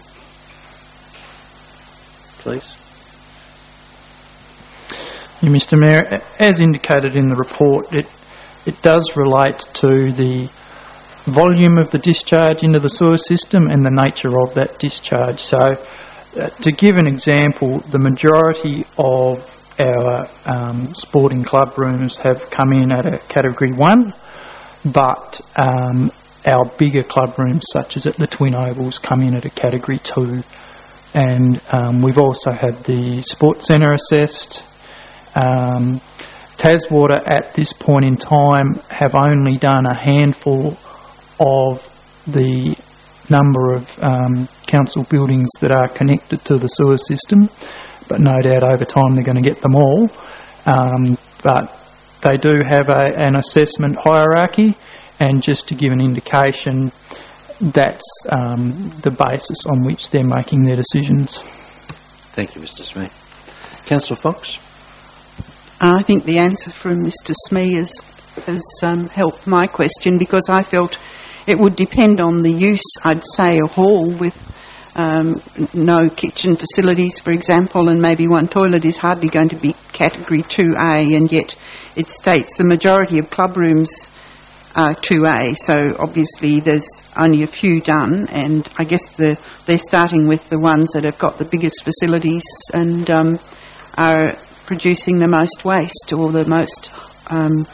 Please. Yeah, Mister Mayor, as indicated in the report, it, it does relate to the volume of the discharge into the sewer system and the nature of that discharge. So, uh, to give an example, the majority of our um, sporting club rooms have come in at a Category one, but um, our bigger club rooms, such as at the Twin Ovals, come in at a Category two. And um, we've also had the Sports Centre assessed. Um, Taswater at this point in time have only done a handful of the number of um, council buildings that are connected to the sewer system, but no doubt over time they're going to get them all. Um, but they do have a, an assessment hierarchy, and just to give an indication, that's um, the basis on which they're making their decisions. Thank you, Mister Smee. Councillor Fox? I think the answer from Mister Smee has, has um, helped my question, because I felt it would depend on the use. I'd say a hall with um, no kitchen facilities, for example, and maybe one toilet is hardly going to be Category two A, and yet it states the majority of club rooms are two A, so obviously there's only a few done, and I guess the, they're starting with the ones that have got the biggest facilities and um, are producing the most waste, or the most um,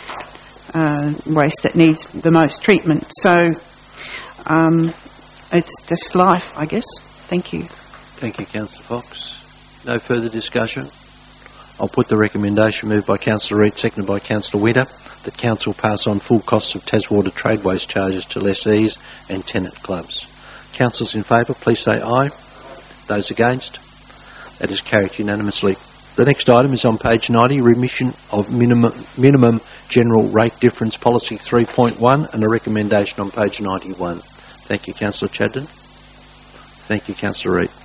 uh, waste that needs the most treatment. So um, it's just life, I guess. Thank you. Thank you, Councillor Fox. No further discussion. I'll put the recommendation moved by Councillor Reid, seconded by Councillor Winter, that Council pass on full costs of Taswater trade waste charges to lessees and tenant clubs. Councillors in favour, please say aye. Those against? That is carried unanimously. The next item is on page ninety, remission of minimum, minimum general rate difference policy three point one, and a recommendation on page ninety-one. Thank you, Councillor Chadden. Thank you, Councillor Reid.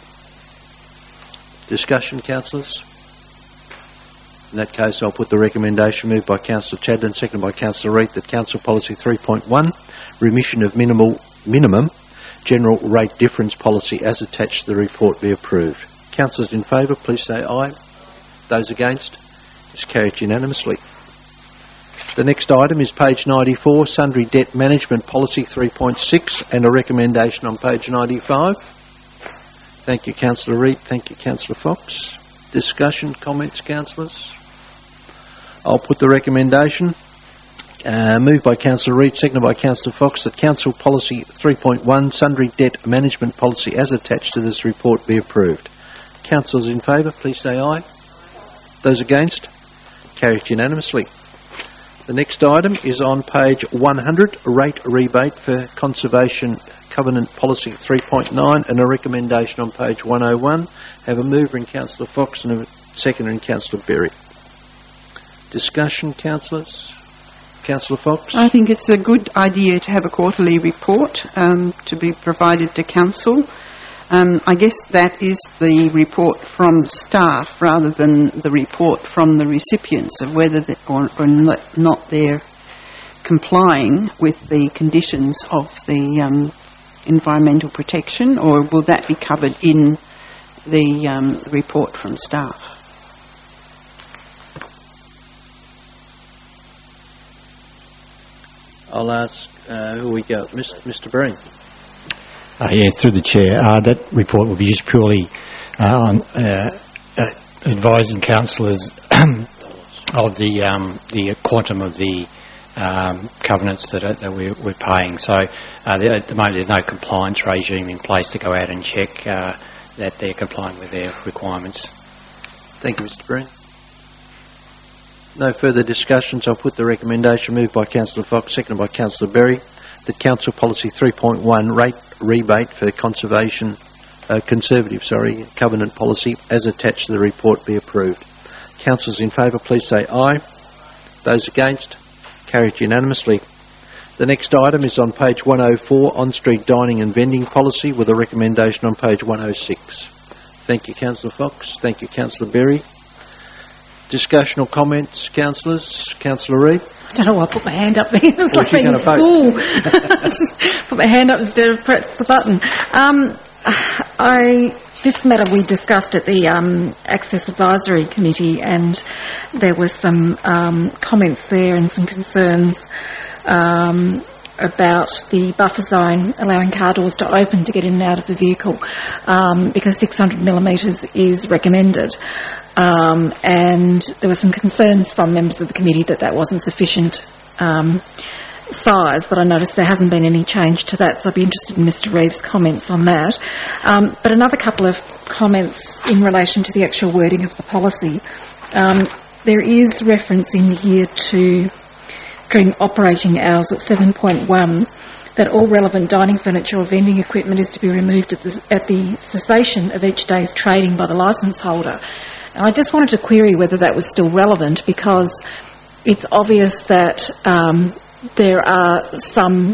Discussion, councillors? In that case, I'll put the recommendation moved by Councillor Chadden, seconded by Councillor Reid, that Council Policy three point one, remission of minimal minimum general rate difference policy as attached to the report, be approved. Councillors in favour, please say aye. Those against? It's carried unanimously. The next item is page ninety-four, Sundry Debt Management Policy three point six, and a recommendation on page ninety-five. Thank you, Councillor Reid. Thank you, Councillor Fox. Discussion, comments, councillors? I'll put the recommendation uh, moved by Councillor Reid, seconded by Councillor Fox, that Council Policy three point one, Sundry Debt Management Policy as attached to this report, be approved. Councillors in favour, please say aye. Those against? Carried unanimously. The next item is on page one hundred, rate rebate for Conservation Covenant Policy three point nine, and a recommendation on page one oh one. Have a mover in Councillor Fox and a seconder in Councillor Berry. Discussion, councillors? Councillor Fox? I think it's a good idea to have a quarterly report um, to be provided to Council. Um, I guess that is the report from staff rather than the report from the recipients of whether they, or, or not they're complying with the conditions of the um, environmental protection, or will that be covered in the um, report from staff? I'll ask uh, who we got. Mister Breen. Uh, yes, through the chair. Uh, that report will be just purely uh, on uh, uh, advising councillors of the um, the quantum of the um, covenants that, are, that we're, we're paying. So uh, there, at the moment, there's no compliance regime in place to go out and check uh, that they're complying with their requirements. Thank you, Mister Breen. No further discussions. I'll put the recommendation moved by Councillor Fox, seconded by Councillor Berry, that Council Policy three point one, rate rebate for conservation, uh, conservative, sorry, covenant policy, as attached to the report, be approved. Councillors in favour, please say aye. Those against? Carried unanimously. The next item is on page one oh four, on-street dining and vending policy, with a recommendation on page one oh six. Thank you, Councillor Fox. Thank you, Councillor Berry. Discussion or comments, councillors? Councillor Reid? I don't know why I put my hand up there. It's like being in school. Put my hand up instead of press the button. Um, I this matter we discussed at the um, Access Advisory Committee, and there were some um, comments there and some concerns um, about the buffer zone allowing car doors to open to get in and out of the vehicle, um, because six hundred millimetres is recommended. Um, and there were some concerns from members of the committee that that wasn't sufficient um, size, but I noticed there hasn't been any change to that, so I'd be interested in Mister Reeves' comments on that. Um, but another couple of comments in relation to the actual wording of the policy. Um, there is reference in here to, during operating hours at seven point one, that all relevant dining furniture or vending equipment is to be removed at the, at the cessation of each day's trading by the licence holder. I just wanted to query whether that was still relevant, because it's obvious that um, there are some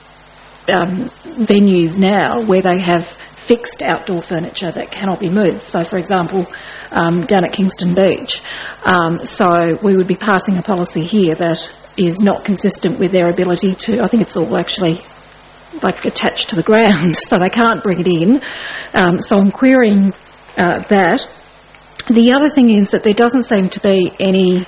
um, venues now where they have fixed outdoor furniture that cannot be moved. So, for example, um, down at Kingston Beach. Um, so we would be passing a policy here that is not consistent with their ability to, I think it's all actually like attached to the ground, so they can't bring it in. Um, so I'm querying uh, that. The other thing is that there doesn't seem to be any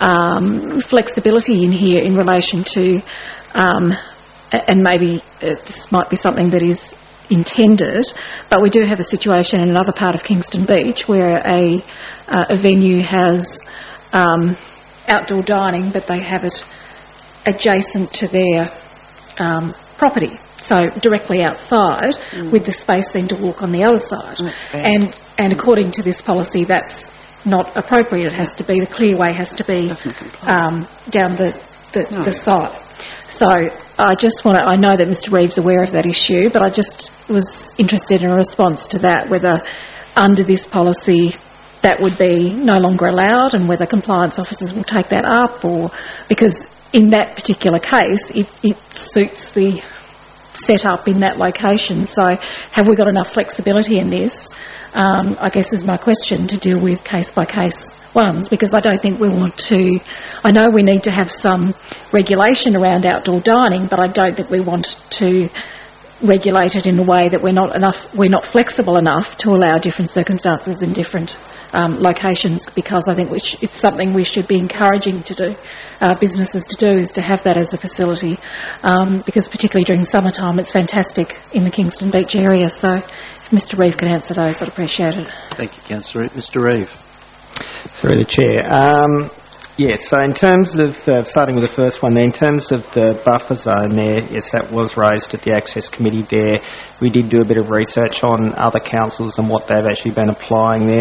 um, flexibility in here in relation to, um, and maybe this might be something that is intended, but we do have a situation in another part of Kingston Beach where a, uh, a venue has um, outdoor dining, but they have it adjacent to their um, property. So directly outside, mm. with the space then to walk on the other side. And and according to this policy, that's not appropriate. It has to be, the clearway has to be um, down the, the, no. the side. So I just want to, I know that Mister Reeves is aware of that issue, but I just was interested in a response to that, whether under this policy that would be no longer allowed, and whether compliance officers will take that up, or because in that particular case, it, it suits the set up in that location. So have we got enough flexibility in this, um, I guess is my question, to deal with case by case ones, because I don't think we want to, I know we need to have some regulation around outdoor dining, but I don't think we want to regulate it in a way that we're not enough, we're not flexible enough to allow different circumstances in different um, locations, because I think we sh- it's something we should be encouraging to do, uh, businesses to do, is to have that as a facility, um, because particularly during summertime it's fantastic in the Kingston Beach area. So if Mister Reeve can answer those, I'd appreciate it. Thank you, Councillor. Mister Reeve. Through the chair. Um, yes, so in terms of, uh, starting with the first one there, in terms of the buffer zone there, yes, that was raised at the Access Committee there. We did do a bit of research on other councils and what they've actually been applying there.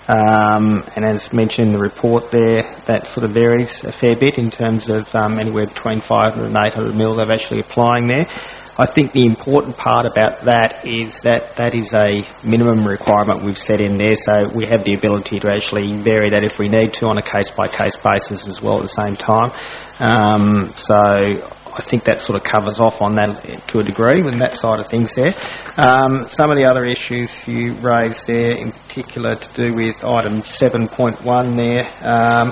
Um, and as mentioned in the report there, that sort of varies a fair bit in terms of um, anywhere between five hundred and eight hundred mil they're actually applying there. I think the important part about that is that that is a minimum requirement we've set in there, so we have the ability to actually vary that if we need to on a case-by-case basis as well at the same time. Um, so I think that sort of covers off on that to a degree with that side of things there. Um, some of the other issues you raised there, in particular to do with item seven point one there, um,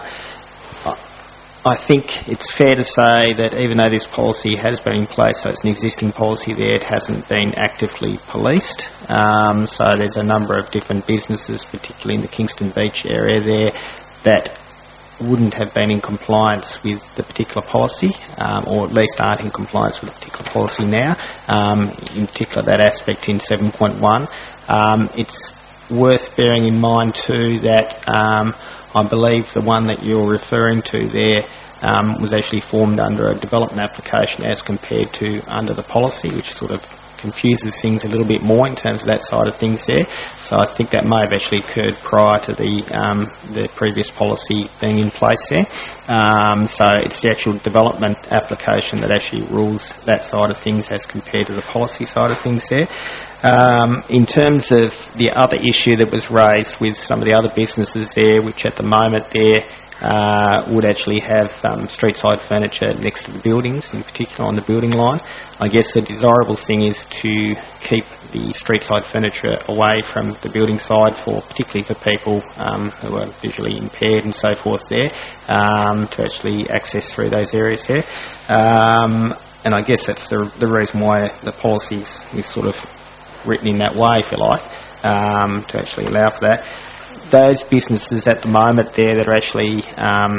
I think it's fair to say that even though this policy has been in place, so it's an existing policy there, it hasn't been actively policed. Um, so there's a number of different businesses, particularly in the Kingston Beach area there, that wouldn't have been in compliance with the particular policy, um, or at least aren't in compliance with the particular policy now, um, in particular that aspect in seven point one. Um, it's worth bearing in mind too that um, I believe the one that you're referring to there um, was actually formed under a development application as compared to under the policy, which sort of confuses things a little bit more in terms of that side of things there. So I think that may have actually occurred prior to the um, the previous policy being in place there. Um, so it's the actual development application that actually rules that side of things as compared to the policy side of things there. Um, in terms of the other issue that was raised with some of the other businesses there, which at the moment there uh, would actually have um, street side furniture next to the buildings, in particular on the building line, I guess the desirable thing is to keep the street side furniture away from the building side, for particularly for people um, who are visually impaired and so forth there, um, to actually access through those areas there. Um, and I guess that's the, the reason why the policy is, is sort of written in that way, if you like, um, to actually allow for that. Those businesses at the moment there that are actually um,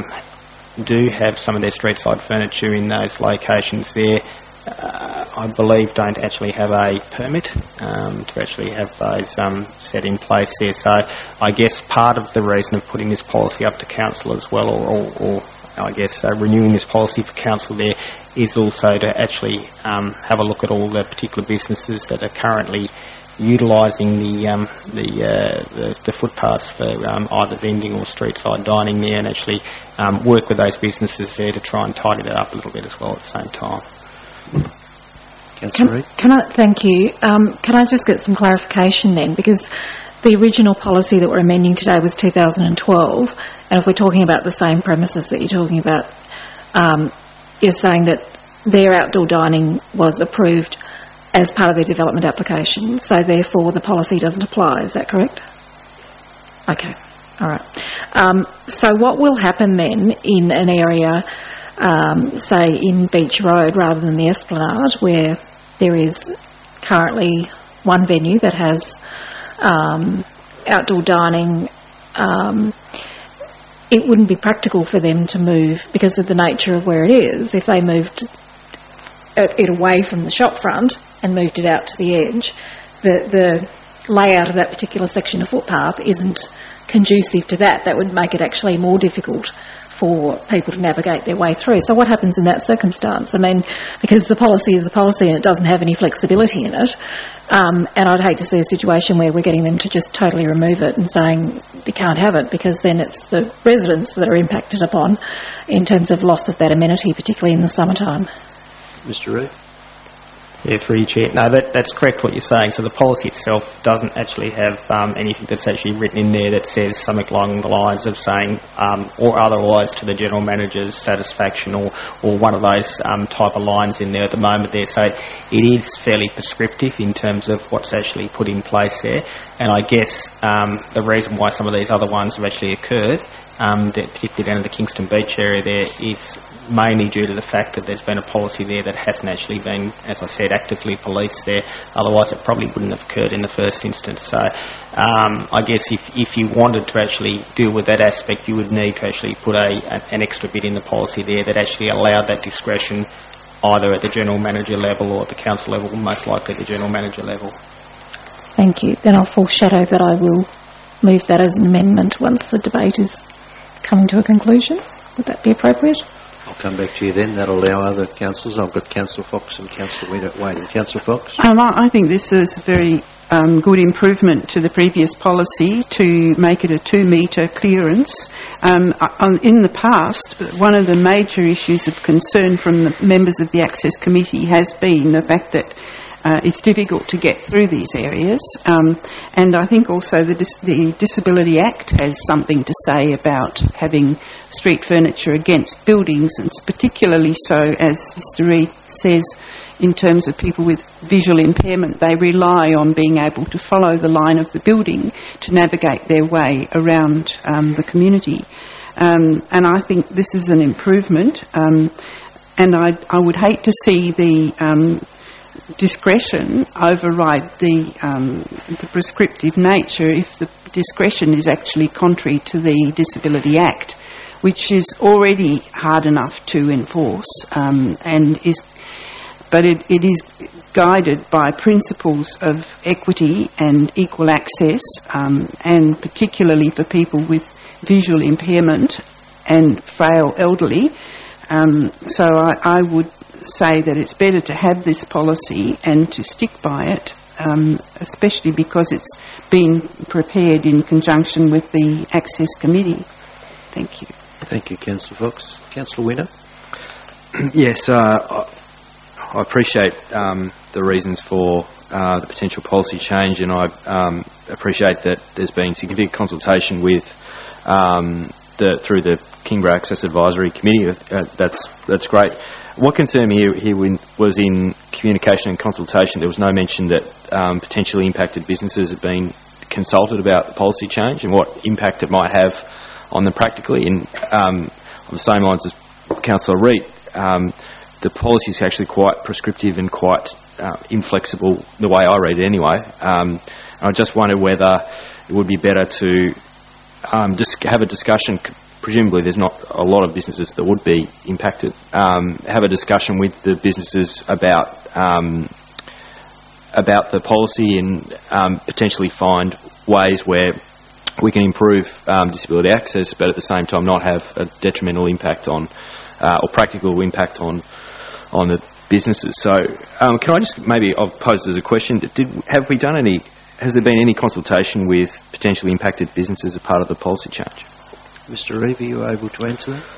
do have some of their street side furniture in those locations there, uh, I believe don't actually have a permit um, to actually have those um, set in place there. So I guess part of the reason of putting this policy up to council as well, or, or, or I guess uh, renewing this policy for council there, is also to actually um, have a look at all the particular businesses that are currently utilising the, um, the, uh, the the footpaths for um, either vending or street side dining there, and actually um, work with those businesses there to try and tidy that up a little bit as well at the same time. Councillor Reid? Can I, thank you. Um, can I just get some clarification then? Because the original policy that we're amending today was two thousand twelve, and if we're talking about the same premises that you're talking about, um, you're saying that their outdoor dining was approved as part of their development application, so therefore the policy doesn't apply. Is that correct? Okay. All right. Um, so what will happen then in an area, um, say in Beach Road rather than the Esplanade, where there is currently one venue that has um, outdoor dining? Um, it wouldn't be practical for them to move because of the nature of where it is. If they moved it away from the shop front and moved it out to the edge, the, the layout of that particular section of footpath isn't conducive to that. That would make it actually more difficult for people to navigate their way through. So what happens in that circumstance? I mean, because the policy is a policy and it doesn't have any flexibility in it, um, and I'd hate to see a situation where we're getting them to just totally remove it and saying you can't have it, because then it's the residents that are impacted upon in terms of loss of that amenity, particularly in the summertime. Mister Reid? Yeah, through you, Chair. No, that, that's correct what you're saying. So the policy itself doesn't actually have um, anything that's actually written in there that says something along the lines of saying, um, or otherwise to the General Manager's satisfaction, or, or one of those um, type of lines in there at the moment there. So it is fairly prescriptive in terms of what's actually put in place there. And I guess um, the reason why some of these other ones have actually occurred, um, particularly down in the Kingston Beach area there, is mainly due to the fact that there's been a policy there that hasn't actually been, as I said, actively policed there. Otherwise it probably wouldn't have occurred in the first instance. So um, I guess if, if you wanted to actually deal with that aspect, you would need to actually put a, a, an extra bit in the policy there that actually allowed that discretion either at the General Manager level or at the Council level, most likely the General Manager level. Thank you. Then I'll foreshadow that I will move that as an amendment once the debate is coming to a conclusion. Would that be appropriate? I'll come back to you then. That'll allow other councillors. I've got Councillor Fox and Councillor Wade. Councillor Fox? Um, I I think this is a very um, good improvement to the previous policy to make it a two-metre clearance. Um, on, in the past, one of the major issues of concern from the members of the Access Committee has been the fact that Uh, it's difficult to get through these areas, um, and I think also the, dis- the Disability Act has something to say about having street furniture against buildings, and it's particularly so, as Mister Reid says, in terms of people with visual impairment. They rely on being able to follow the line of the building to navigate their way around um, the community. Um, and I think this is an improvement, um, and I, I would hate to see the um, discretion override the, um, the prescriptive nature if the discretion is actually contrary to the Disability Act, which is already hard enough to enforce, um, and is, but it, it is guided by principles of equity and equal access, um, and particularly for people with visual impairment and frail elderly. Um, so I, I would say that it's better to have this policy and to stick by it, um, especially because it's been prepared in conjunction with the Access Committee. Thank you. Thank you, Councillor Fox. Councillor Winner? Yes, uh, I appreciate um, the reasons for uh, the potential policy change, and I um, appreciate that there's been significant consultation with um, the through the Kingborough Access Advisory Committee. Uh, that's that's great. What concerned me here, here was in communication and consultation. There was no mention that um, potentially impacted businesses have been consulted about the policy change and what impact it might have on them practically. And um, on the same lines as Councillor Reid, um, the policy is actually quite prescriptive and quite uh, inflexible, the way I read it anyway. Um, and I just wonder whether it would be better to um, just have a discussion. Presumably there's not a lot of businesses that would be impacted. Um, have a discussion with the businesses about um, about the policy and um, potentially find ways where we can improve um, disability access, but at the same time not have a detrimental impact on uh, or practical impact on on the businesses. So um, can I just maybe I'll pose it as a question: Did have we done any? Has there been any consultation with potentially impacted businesses as part of the policy change? Mister Reeve, are you able to answer that?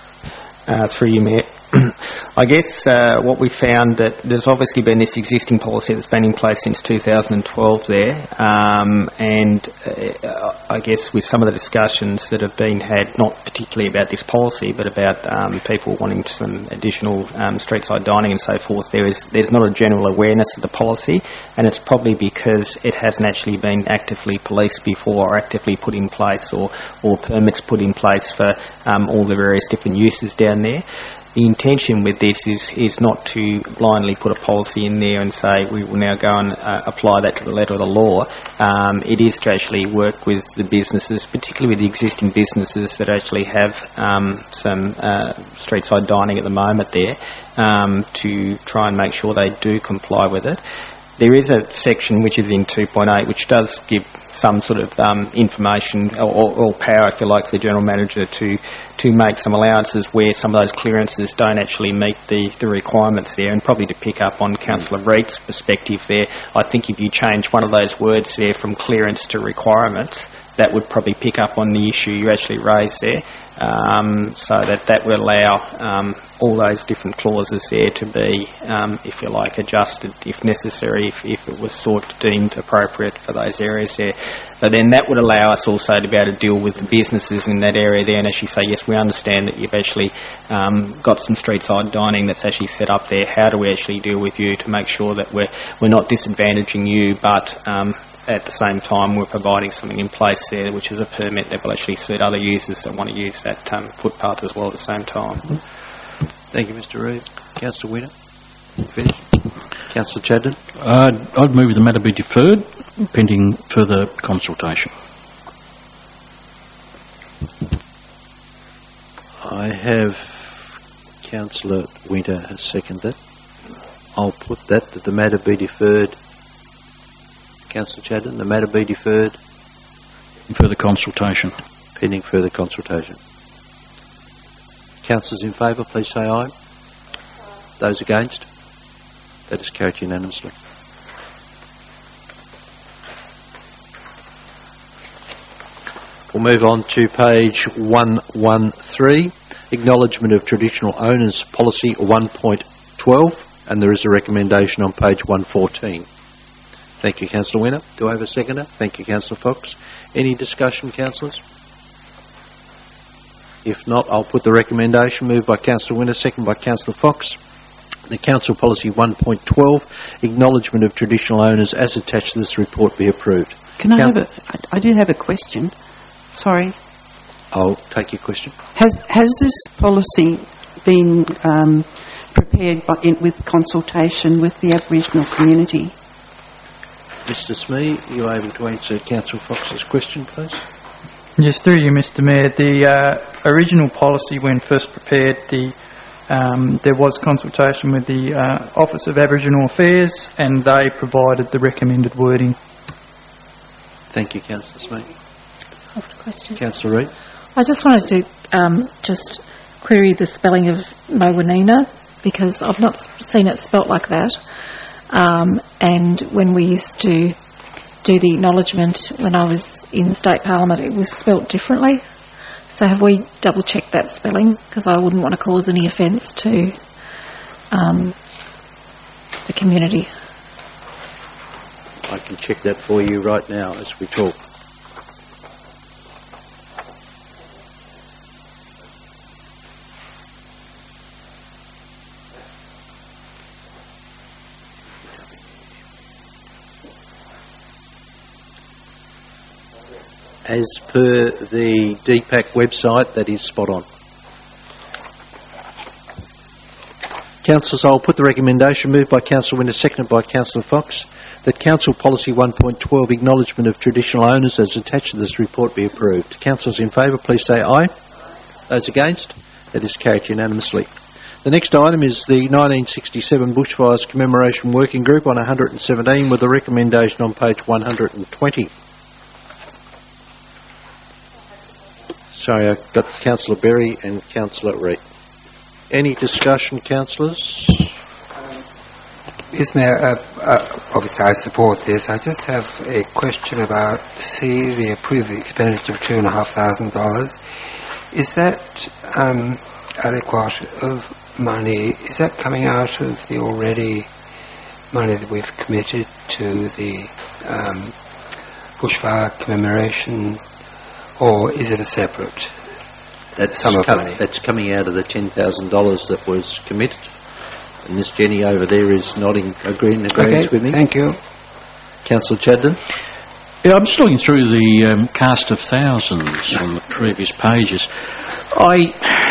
Uh, through you, Mayor. I guess uh, what we found that there's obviously been this existing policy that's been in place since two thousand twelve there, um, and uh, I guess with some of the discussions that have been had, not particularly about this policy, but about um, people wanting some additional um, street-side dining and so forth, there is there's not a general awareness of the policy, and it's probably because it hasn't actually been actively policed before or actively put in place, or, or permits put in place for um, all the various different uses down there. The intention with this is, is not to blindly put a policy in there and say we will now go and uh, apply that to the letter of the law. Um, it is to actually work with the businesses, particularly with the existing businesses that actually have um, some uh, street-side dining at the moment there, um, to try and make sure they do comply with it. There is a section which is in two point eight which does give some sort of um, information or, or power, if you like, to the General Manager to to make some allowances where some of those clearances don't actually meet the, the requirements there. And probably to pick up on Councillor Reid's perspective there, I think if you change one of those words there from clearance to requirements, that would probably pick up on the issue you actually raised there, um, so that that would allow um, all those different clauses there to be, um, if you like, adjusted if necessary, if, if it was sort of deemed appropriate for those areas there. But then that would allow us also to be able to deal with the businesses in that area there and actually say, yes, we understand that you've actually um, got some street-side dining that's actually set up there. How do we actually deal with you to make sure that we're, we're not disadvantaging you, but um, at the same time we're providing something in place there which is a permit that will actually suit other users that want to use that um, footpath as well at the same time. Thank you, Mister Reid. Councillor Winner? Finished? Councillor Chadden? Uh, I'd move the matter be deferred pending further consultation. I have Councillor Winter has seconded. I'll put that, that the matter be deferred. Councillor Chadden, the matter be deferred. Further consultation. Pending further consultation. Councillors in favour, please say aye. Those against? That is carried unanimously. We'll move on to page one thirteen, Acknowledgement of Traditional Owners Policy one point twelve, and there is a recommendation on page one fourteen. Thank you, Councillor Winner. Do I have a seconder? Thank you, Councillor Fox. Any discussion, councillors? If not, I'll put the recommendation. Moved by Councillor Winner, second by Councillor Fox. The Council Policy one point twelve, Acknowledgement of Traditional Owners, as attached to this report, be approved. Can I Count- have a... I, I did have a question. Sorry. I'll take your question. Has has this policy been um, prepared by, in, with consultation with the Aboriginal community? Mister Smee, are you able to answer Councillor Fox's question, please? Yes, through you, Mister Mayor. The uh, original policy, when first prepared, the um, there was consultation with the uh, Office of Aboriginal Affairs, and they provided the recommended wording. Thank you, Councillor Smee. I've got a question. Councillor Reid. I just wanted to um, just query the spelling of Mowanina, because I've not seen it spelt like that. Um, and when we used to do the acknowledgement when I was in State Parliament, it was spelt differently. So have we double-checked that spelling? Because I wouldn't want to cause any offence to um, the community. I can check that for you right now as we talk. As per the D PAC website, that is spot on. Councillors, I'll put the recommendation moved by Councillor Winner, seconded by Councillor Fox, that Council Policy one point twelve, Acknowledgement of Traditional Owners, as attached to this report, be approved. Councillors in favour, please say aye. Those against? That is carried unanimously. The next item is the nineteen sixty-seven Bushfires Commemoration Working Group on one hundred seventeen, with a recommendation on page one hundred twenty. Sorry, I've got Councillor Berry and Councillor Reid. Any discussion, councillors? Yes, Mayor, uh, uh, obviously I support this. I just have a question about C, the approved expenditure of two and a half thousand dollars. Is that um, adequate of money? Is that coming out of the already money that we've committed to the um, bushfire commemoration, or is it a separate That's, sum of com- money? that's coming out of the ten thousand dollars that was committed. And Miss Jenny over there is nodding, agreeing, agreeing Okay, with me. thank you. Councillor Chadden? Yeah, I'm just looking through the um, cast of thousands on the previous pages. I,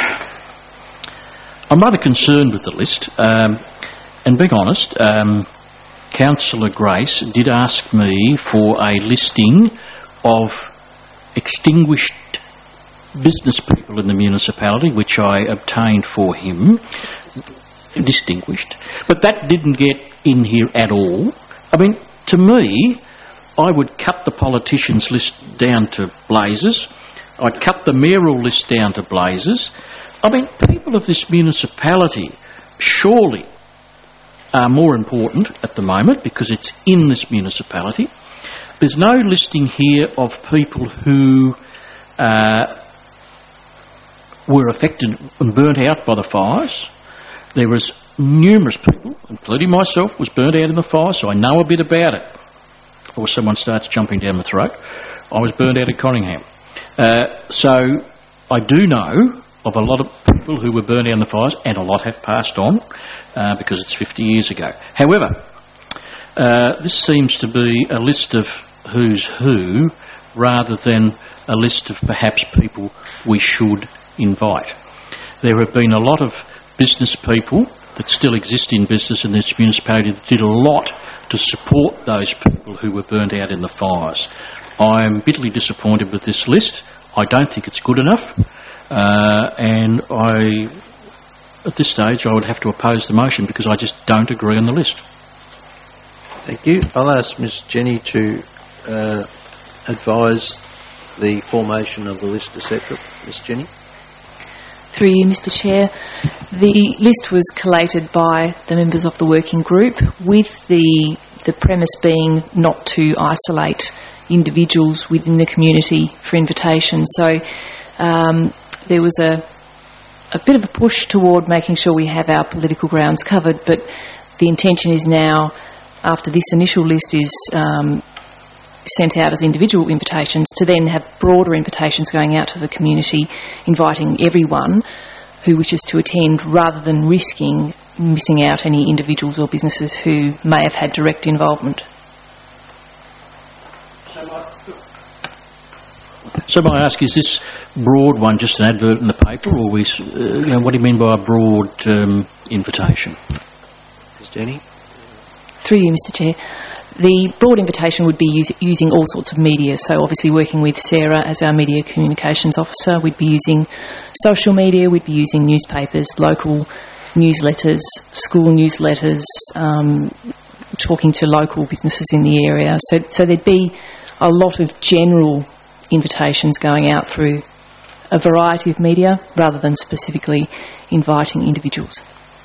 I'm rather concerned with the list. Um, and being honest, um, Councillor Grace did ask me for a listing of extinguished business people in the municipality, which I obtained for him. Distinguished. But that didn't get in here at all. I mean, to me, I would cut the politicians' list down to blazes. I'd cut the mayoral list down to blazes. I mean, people of this municipality surely are more important at the moment because it's in this municipality. There's no listing here of people who uh, were affected and burnt out by the fires. There was numerous people, including myself, was burnt out in the fire, so I know a bit about it. Or someone starts jumping down my throat. I was burnt out at Conningham. Uh, so I do know of a lot of people who were burnt out in the fires, and a lot have passed on uh, because it's fifty years ago. However, uh, this seems to be a list of who's who rather than a list of perhaps people we should invite. There have been a lot of business people that still exist in business in this municipality that did a lot to support those people who were burnt out in the fires. I'm bitterly disappointed with this list. I don't think it's good enough, uh, and I, at this stage, I would have to oppose the motion because I just don't agree on the list. Thank you. I'll ask Miss Jenny to uh, advise the formation of the list, et cetera. Miss Jenny? Through you, Mister Chair. The list was collated by the members of the working group with the the premise being not to isolate individuals within the community for invitation. So um, there was a, a bit of a push toward making sure we have our political grounds covered, but the intention is now, after this initial list is um, sent out as individual invitations, to then have broader invitations going out to the community, inviting everyone who wishes to attend, rather than risking missing out any individuals or businesses who may have had direct involvement. So may I ask, is this broad one just an advert in the paper, or we, uh, you know, what do you mean by a broad um, invitation? Miz Jenny? Through you, Mister Chair. The broad invitation would be use, using all sorts of media, so obviously working with Sarah as our media communications officer, we'd be using social media, we'd be using newspapers, local newsletters, school newsletters, um, talking to local businesses in the area. So, so there'd be a lot of general invitations going out through a variety of media rather than specifically inviting individuals.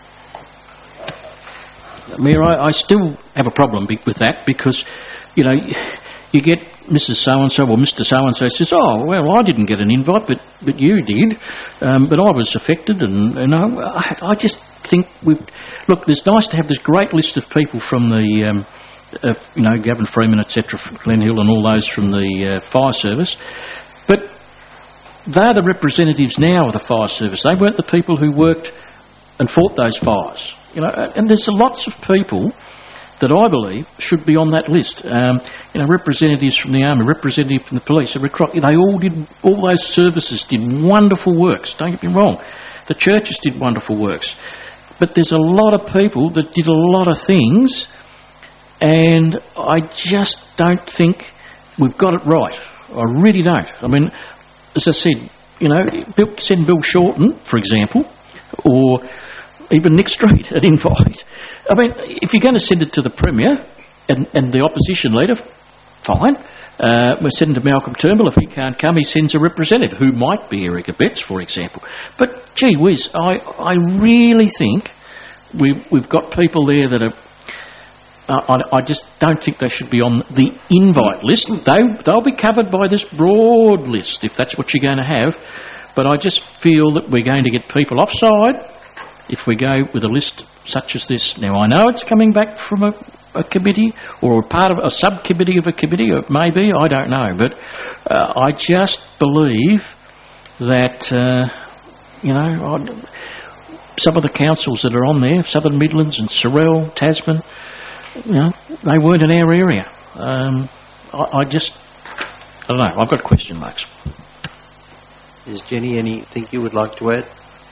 Mayor, I, I still have a problem be, with that because, you know, you get Missus So-and-so or Mister So-and-so says, oh, well, I didn't get an invite, but, but you did, um, but I was affected, and, and I, I just think we look, it's nice to have this great list of people from the, um, uh, you know, Gavin Freeman, et cetera, Glenn Hill and all those from the uh, fire service, but they're the representatives now of the fire service. They weren't the people who worked and fought those fires. You know, and there's lots of people that I believe should be on that list. Um, you know, representatives from the army, representatives from the police, they all did, all those services did wonderful works. Don't get me wrong. The churches did wonderful works. But there's a lot of people that did a lot of things, and I just don't think we've got it right. I really don't. I mean, as I said, you know, send Bill Shorten, for example, or even Nick Street, an invite. I mean, if you're going to send it to the Premier and, and the opposition leader, fine. Uh, we're sending to Malcolm Turnbull. If he can't come, he sends a representative, who might be Erica Betts, for example. But, gee whiz, I, I really think we've, we've got people there that are... Uh, I, I just don't think they should be on the invite list. They, they'll be covered by this broad list, if that's what you're going to have. But I just feel that we're going to get people offside if we go with a list such as this. Now, I know it's coming back from a, a committee or a part of a subcommittee of a committee, or maybe, I don't know, but uh, I just believe that, uh, you know, I'd, some of the councils that are on there, Southern Midlands and Sorrel, Tasman, you know, they weren't in our area. Um, I, I just, I don't know, I've got question marks. Is Jenny, anything you would like to add?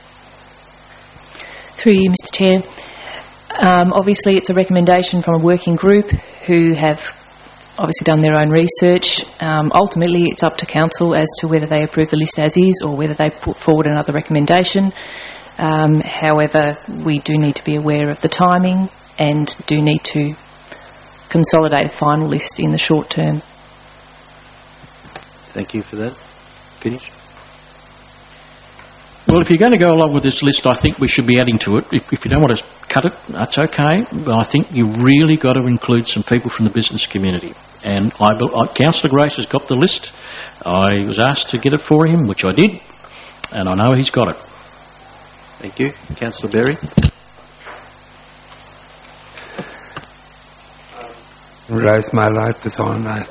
Through you, Mister Chair. Um, obviously, it's a recommendation from a working group who have obviously done their own research. Um, ultimately, it's up to council as to whether they approve the list as is or whether they put forward another recommendation. Um, however, we do need to be aware of the timing and do need to consolidate a final list in the short term. Thank you for that. Finished? Well, if you're going to go along with this list, I think we should be adding to it. If, if you don't want to cut it, that's okay. But I think you really got to include some people from the business community. And I, I, Councillor Grace has got the list. I was asked to get it for him, which I did, and I know he's got it. Thank you. Councillor Berry. Realise my light was on. I...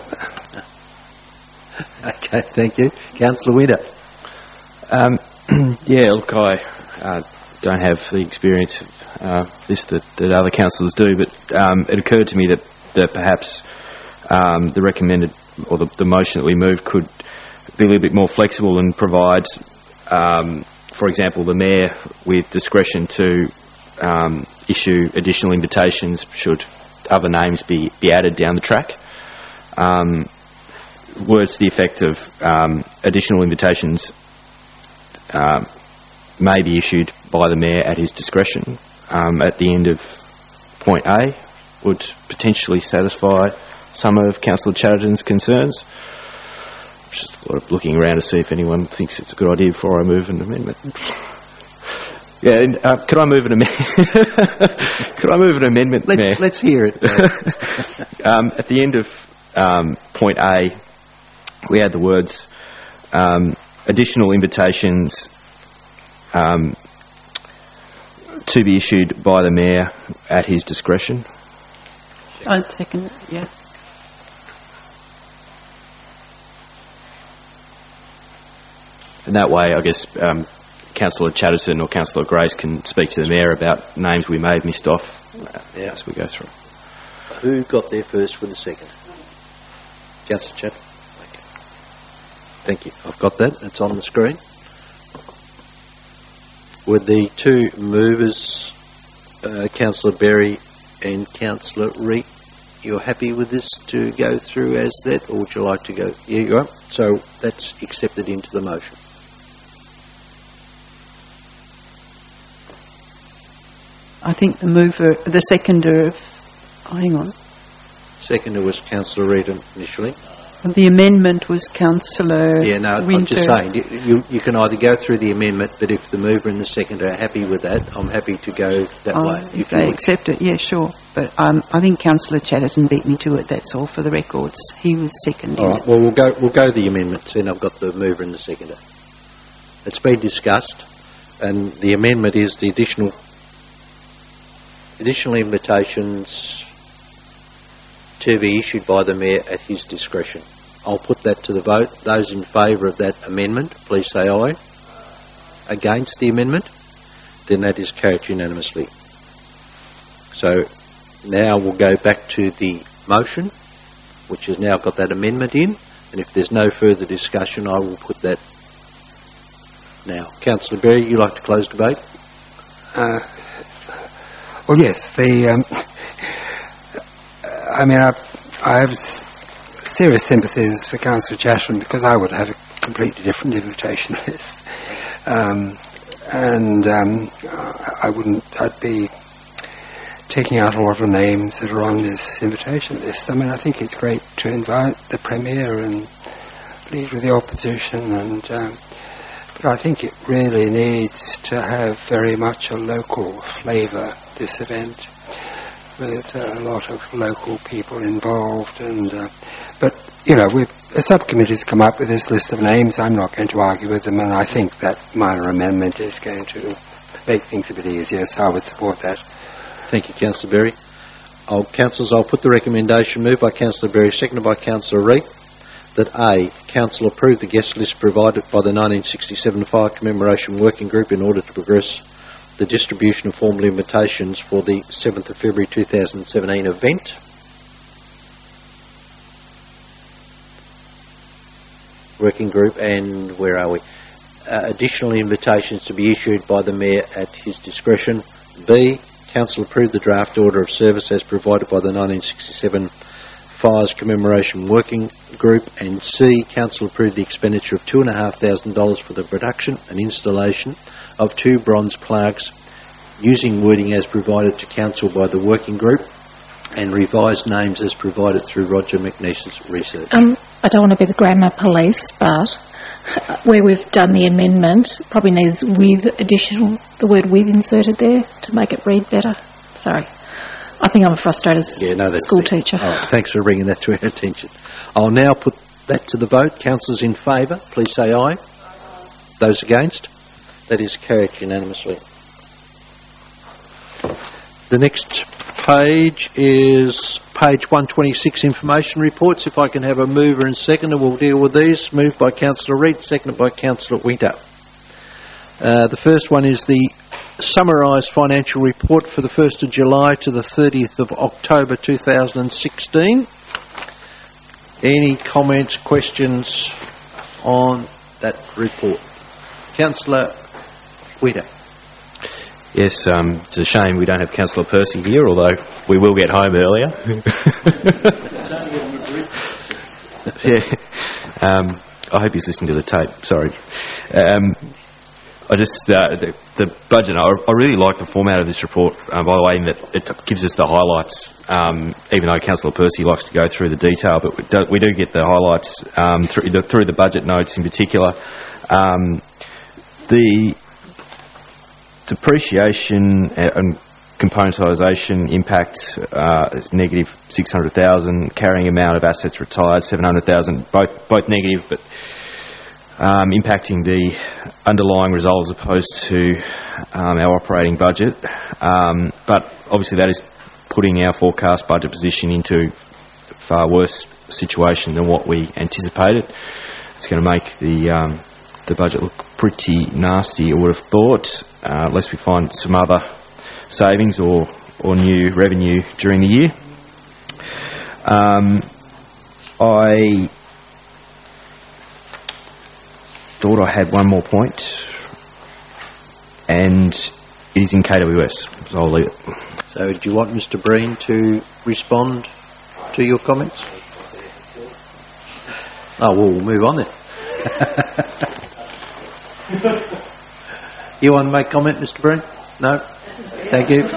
Okay, thank you. Councillor Winter. Um, yeah, look, I uh, don't have the experience of uh, this that, that other councillors do, but um, it occurred to me that, that perhaps um, the recommended, or the, the motion that we move could be a little bit more flexible and provide, um, for example, the Mayor with discretion to um, issue additional invitations should other names be, be added down the track. Um, words to the effect of um, additional invitations Um, may be issued by the Mayor at his discretion um, at the end of point A would potentially satisfy some of Councillor Chatterton's concerns. Just looking around to see if anyone thinks it's a good idea before I move an amendment. Yeah, and, uh, could I move an amendment? Could I move an amendment, let's, Mayor? Let's hear it. um, at the end of um, point A, we had the words um, additional invitations um, to be issued by the Mayor at his discretion. I'd second it, yeah. And that way, I guess, um, Councillor Chatterton or Councillor Grace can speak to the Mayor about names we may have missed off uh, yeah. as we go through. Who got there first with the second? Councillor Chatterton? Okay. Thank you. I've got that. It's on the screen. With the two movers, uh, Councillor Berry and Councillor Reid, you're happy with this to go through as that, or would you like to go? Yeah, you are. So that's accepted into the motion. I think the mover, the seconder of, oh, hang on. Seconder was Councillor Reid initially. The amendment was Councillor Yeah, no, Winter. I'm just saying, you, you, you can either go through the amendment, but if the mover and the seconder are happy with that, I'm happy to go that oh, way. If, if they accept it, yeah, sure. But um, I think Councillor Chatterton beat me to it, that's all for the records. He was seconding All right, it. well, we'll go, we'll go the amendments, and I've got the mover and the seconder. It's been discussed, and the amendment is the additional additional invitations to be issued by the Mayor at his discretion. I'll put that to the vote. Those in favour of that amendment, please say aye. Against the amendment? Then that is carried unanimously. So now we'll go back to the motion, which has now got that amendment in, and if there's no further discussion, I will put that now. Councillor Berry, you like to close debate? Uh, well, yes. The um, I mean, I, I have serious sympathies for Councillor Chatterton because I would have a completely different invitation list, um, and um, I wouldn't. I'd be taking out a lot of names that are on this invitation list. I mean, I think it's great to invite the Premier and Leader of the Opposition, and um, but I think it really needs to have very much a local flavour, this event, with uh, a lot of local people involved. And uh, but, you know, we've, a subcommittee's come up with this list of names. I'm not going to argue with them, and I think that minor amendment is going to make things a bit easier, so I would support that. Thank you, Councillor Berry. I'll, councillors, I'll put the recommendation moved by Councillor Berry, seconded by Councillor Reid, that A, Council approve the guest list provided by the nineteen sixty-seven Fire Commemoration Working Group in order to progress the distribution of formal invitations for the seventh of February two thousand seventeen event. Working group, and where are we? Uh, additional invitations to be issued by the Mayor at his discretion. B, Council approve the draft order of service as provided by the nineteen sixty-seven Fires Commemoration Working Group. And C, Council approve the expenditure of two thousand five hundred dollars for the production and installation of two bronze plaques using wording as provided to Council by the Working Group and revised names as provided through Roger McNeish's research. Um, I don't want to be the grammar police, but where we've done the amendment, probably needs with additional, the word with inserted there to make it read better. Sorry. I think I'm a frustrated yeah, no, that's school the, teacher. Oh, thanks for bringing that to our attention. I'll now put that to the vote. Councillors in favour, please say aye. Those against? That is carried unanimously. The next page is page one twenty-six, information reports. If I can have a mover and seconder, we'll deal with these. Moved by Councillor Reid, seconded by Councillor Winter. Uh, the first one is the summarised financial report for the first of July to the thirtieth of October two thousand sixteen. Any comments, questions on that report? Councillor Winter. Yes, um, it's a shame we don't have Councillor Percy here, although we will get home earlier. yeah, um, I hope he's listening to the tape. Sorry. Um, I just uh, the, the budget. I, I really like the format of this report. Uh, by the way, in that it gives us the highlights. Um, even though Councillor Percy likes to go through the detail, but we do, we do get the highlights um, through the through the budget notes in particular. Um, the depreciation and componentisation impact uh, is negative six hundred thousand. Carrying amount of assets retired seven hundred thousand. Both both negative, but um, impacting the underlying result as opposed to um, our operating budget. Um, but obviously, that is putting our forecast budget position into a far worse situation than what we anticipated. It's going to make the um, the budget look pretty nasty, I would have thought, uh, unless we find some other savings or, or new revenue during the year. Um, I thought I had one more point, and it is in K W S, so I'll leave it. So do you want Mister Breen to respond to your comments? Oh, well, we'll move on then. You want to make comment, Mister Breen? No? Thank you.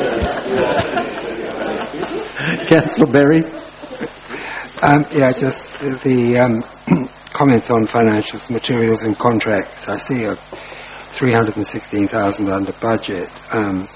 Councillor Berry. Um, yeah, just the um, comments on financials, materials and contracts. I see a three hundred sixteen thousand under budget, um,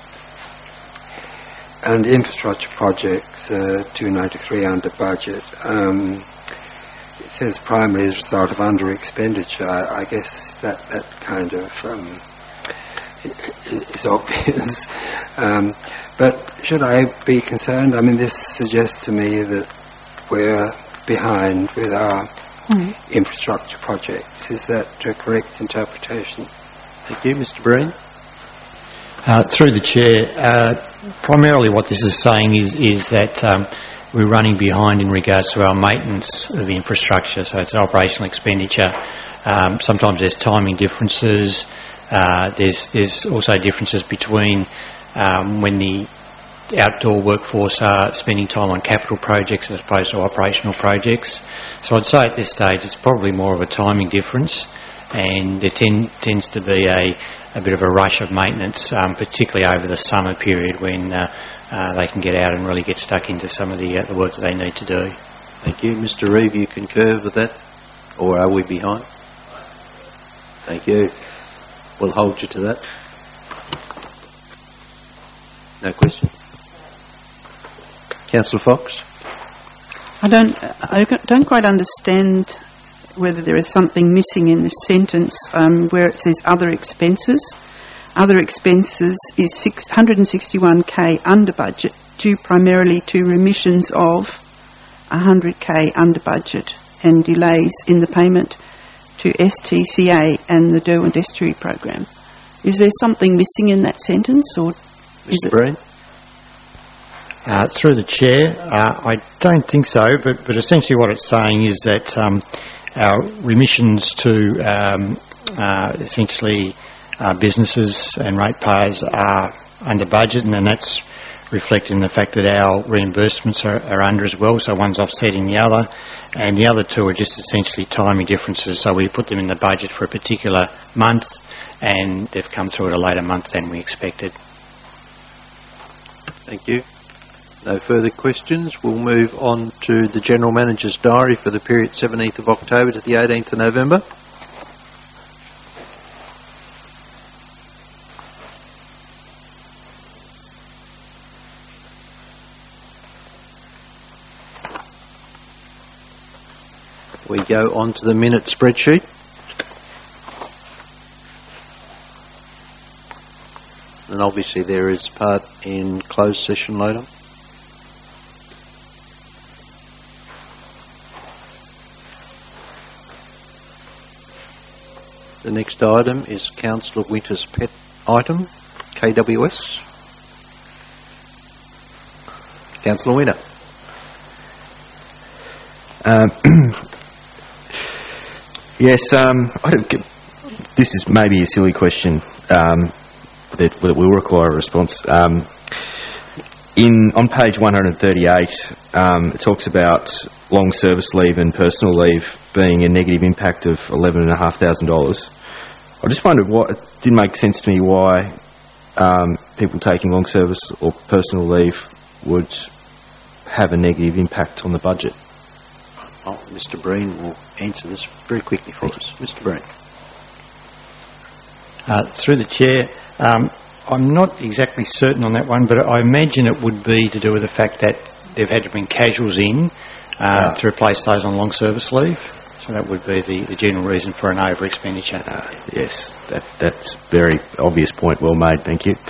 and infrastructure projects uh, two ninety-three under budget. Um, it says primarily as a result of under expenditure. I, I guess that that kind of um, is obvious. um, but should I be concerned? I mean, this suggests to me that we're behind with our mm. infrastructure projects. Is that a correct interpretation? Thank you, Mister Breen. Uh, through the chair, uh, primarily what this is saying is, is that um, we're running behind in regards to our maintenance of the infrastructure, so it's operational expenditure. Um, sometimes there's timing differences. Uh, there's, there's also differences between um, when the outdoor workforce are spending time on capital projects as opposed to operational projects. So I'd say at this stage it's probably more of a timing difference, and there tend, tends to be a, a bit of a rush of maintenance, um, particularly over the summer period when uh, uh, they can get out and really get stuck into some of the, uh, the work that they need to do. Thank you. Mister Reeve, you concur with that? Or are we behind? Thank you. We'll hold you to that. No question. Councillor Fox? I don't, I don't quite understand whether there is something missing in this sentence um, where it says other expenses. Other expenses is six hundred sixty-one k under budget, due primarily to remissions of one hundred k under budget and delays in the payment to S T C A and the Derwent Estuary Program. Is there something missing in that sentence, or is Mister Breen? Uh, through the chair, uh, I don't think so, but, but essentially what it's saying is that um, our remissions to um, uh, essentially uh, businesses and ratepayers are under budget, and then that's reflected in the fact that our reimbursements are, are under as well, so one's offsetting the other, and the other two are just essentially timing differences, so we put them in the budget for a particular month, and they've come through at a later month than we expected. Thank you. No further questions. We'll move on to the General Manager's diary for the period seventeenth of October to the eighteenth of November. We go on to the minute spreadsheet. And obviously there is part in closed session later. The next item is Councillor Winter's pet item, K W S. Councillor Winter. Um, yes, um, I don't get, this is maybe a silly question um, that, that will require a response. Um, in on page one hundred thirty-eight, um, it talks about long service leave and personal leave being a negative impact of eleven thousand five hundred dollars. I just wondered what, it didn't make sense to me why um, people taking long service or personal leave would have a negative impact on the budget. Oh, Mister Breen will answer this very quickly for us. Mister Breen. Uh, through the chair, um, I'm not exactly certain on that one, but I imagine it would be to do with the fact that they've had to bring casuals in uh, yeah. to replace those on long service leave. So that would be the, the general reason for an over expenditure. Uh, yes, that, that's a very obvious point. Well made, thank you.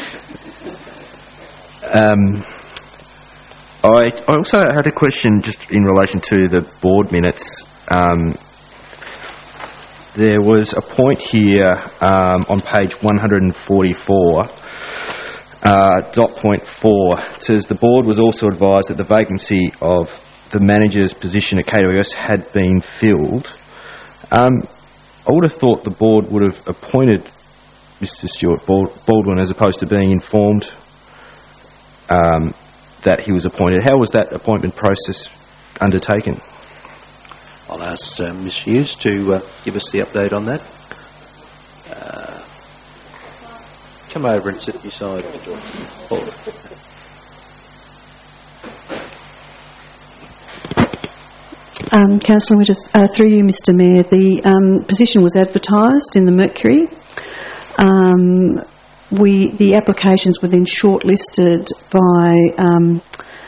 Um, I, I also had a question just in relation to the board minutes. Um, there was a point here um, on page one forty-four, uh, dot point four. It says the board was also advised that the vacancy of the manager's position at K W S had been filled. Um, I would have thought the board would have appointed Mister Stuart Baldwin as opposed to being informed um, that he was appointed. How was that appointment process undertaken? I'll ask uh, Miz Hughes to uh, give us the update on that. Uh, come over and sit beside Paul. Um, Councillor Witter, uh, through you, Mister Mayor, the um, position was advertised in the Mercury. Um, we the applications were then shortlisted by um,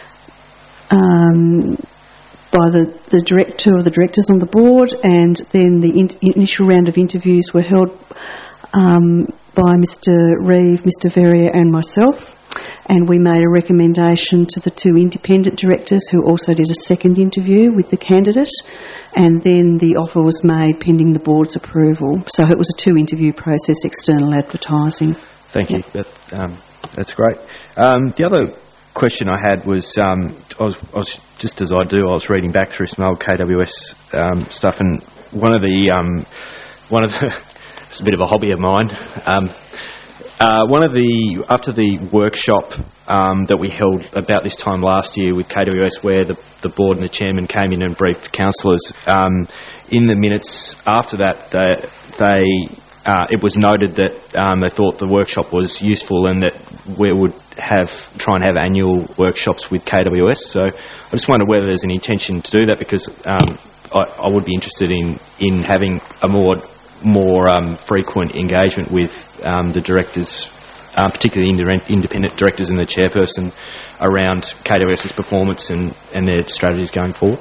um, by the, the director or the directors on the board, and then the in, initial round of interviews were held um, by Mister Reeve, Mister Verrier and myself, and we made a recommendation to the two independent directors who also did a second interview with the candidate, and then the offer was made pending the board's approval. So it was a two-interview process, external advertising. Thank you. That, um, that's great. Um, the other question I had was, um, I was, I was, just as I do, I was reading back through some old K W S um, stuff, and one of the, um, one of the, it's a bit of a hobby of mine. Um, uh, one of the, after the workshop um, that we held about this time last year with K W S, where the, the board and the chairman came in and briefed councillors, um, in the minutes after that, they, they uh, it was noted that um, they thought the workshop was useful and that we would have try and have annual workshops with K W S. So I just wonder whether there's any intention to do that, because um, I, I would be interested in, in having a more more um, frequent engagement with um, the directors, uh, particularly the independent directors and the chairperson, around K W S's performance and, and their strategies going forward.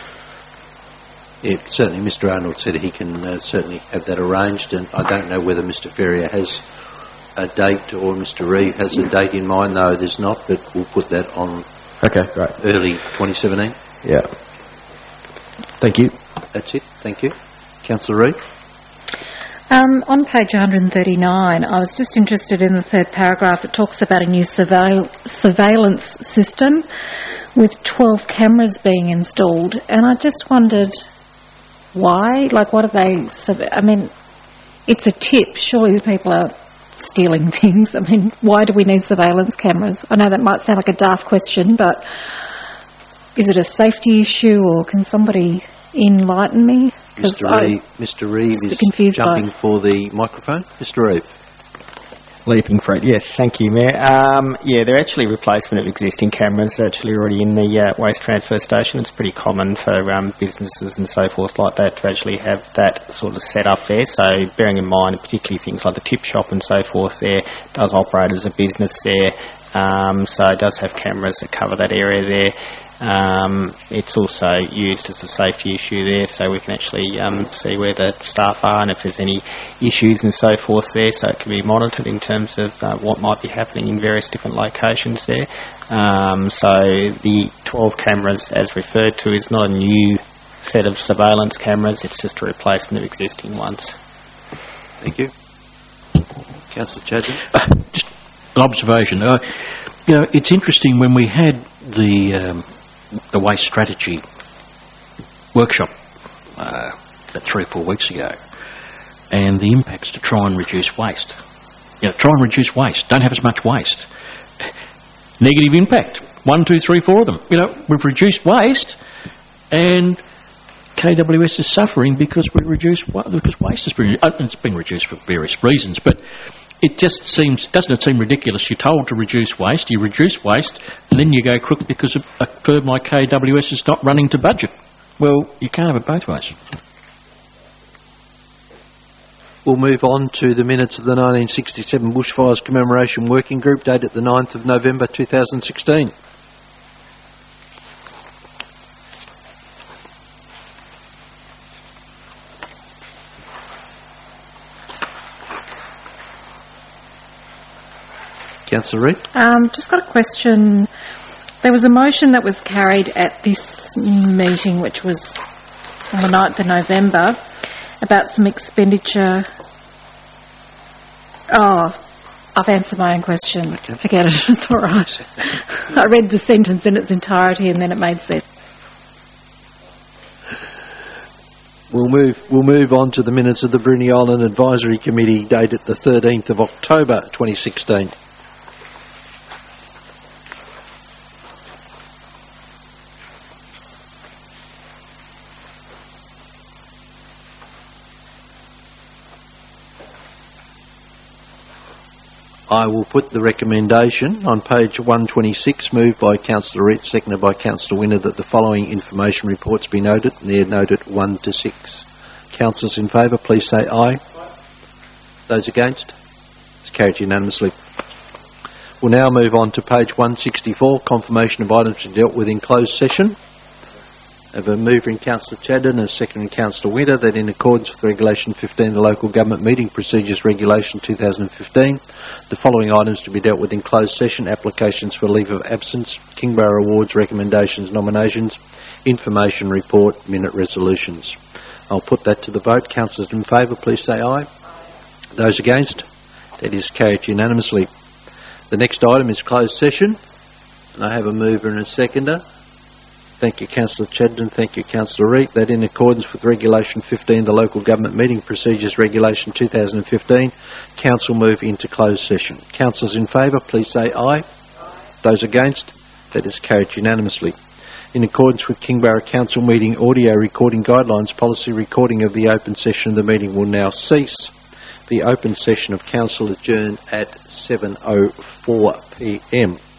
Yeah, certainly Mister Arnold said he can uh, certainly have that arranged, and I don't know whether Mister Ferrier has a date or Mister Reeve has a date in mind. No, there's not, but we'll put that on okay, great. early twenty seventeen. Yeah. Thank you. That's it. Thank you. Councillor Reeve. Um, on page one thirty-nine, I was just interested in the third paragraph. It talks about a new surveil- surveillance system with twelve cameras being installed, and I just wondered why. Like, what are they? I mean, it's a tip. Surely the people are stealing things. I mean, why do we need surveillance cameras? I know that might sound like a daft question, but is it a safety issue, or can somebody enlighten me? Mister Reeve, Mister Reeve is jumping for the microphone. Mister Reeve. Leaping for it, yes, thank you, Mayor. Um, yeah, they're actually replacement of existing cameras. They're actually already in the uh, waste transfer station. It's pretty common for um, businesses and so forth like that to actually have that sort of set up there. So bearing in mind, particularly things like the tip shop and so forth there, does operate as a business there. Um, so it does have cameras that cover that area there. Um, it's also used as a safety issue there, so we can actually um, see where the staff are and if there's any issues and so forth there, so it can be monitored in terms of uh, what might be happening in various different locations there. Um, so the twelve cameras, as referred to, is not a new set of surveillance cameras, it's just a replacement of existing ones. Thank you. Councillor Chadwick. Uh, just an observation. Uh, you know, it's interesting when we had the um, the waste strategy workshop uh, about three or four weeks ago, and the impacts to try and reduce waste. You know, try and reduce waste. Don't have as much waste. Negative impact. One, two, three, four of them. You know, we've reduced waste, and K W S is suffering because we reduce because waste has been it's been reduced for various reasons, but. It just seems, doesn't it seem ridiculous? You're told to reduce waste, you reduce waste, and then you go crook because a firm like K W S is not running to budget. Well, you can't have it both ways. We'll move on to the minutes of the nineteen sixty-seven Bushfires Commemoration Working Group, dated the ninth of November two thousand sixteen. Councillor Reid? Um, just got a question. There was a motion that was carried at this meeting, which was on the ninth of November, about some expenditure. Oh, I've answered my own question. Okay. Forget it. It's all right. I read the sentence in its entirety and then it made sense. We'll move, we'll move on to the minutes of the Bruny Island Advisory Committee, dated the thirteenth of October twenty sixteen. I will put the recommendation on page one twenty-six, moved by Councillor Reid, seconded by Councillor Winner, that the following information reports be noted, and they're noted one to six. Councillors in favour, please say aye. Aye. Those against? It's carried unanimously. We'll now move on to page one sixty-four, confirmation of items to be dealt with in closed session. I have a mover in Councillor Chadden and a second in Councillor Winter, that in accordance with Regulation fifteen of the Local Government Meeting Procedures Regulation two thousand fifteen, the following items to be dealt with in closed session: applications for leave of absence, Kingborough Awards, recommendations, nominations, information report, minute resolutions. I'll put that to the vote. Councillors in favour, please say aye. Aye. Those against? That is carried unanimously. The next item is closed session, and I have a mover and a seconder. Thank you, Councillor Chadden. Thank you, Councillor Reid. That in accordance with Regulation fifteen, the Local Government Meeting Procedures Regulation two thousand fifteen, Council move into closed session. Councillors in favour, please say aye. Aye. Those against? That is carried unanimously. In accordance with Kingborough Council Meeting Audio Recording Guidelines Policy, recording of the open session of the meeting will now cease. The open session of Council adjourned at seven oh four p m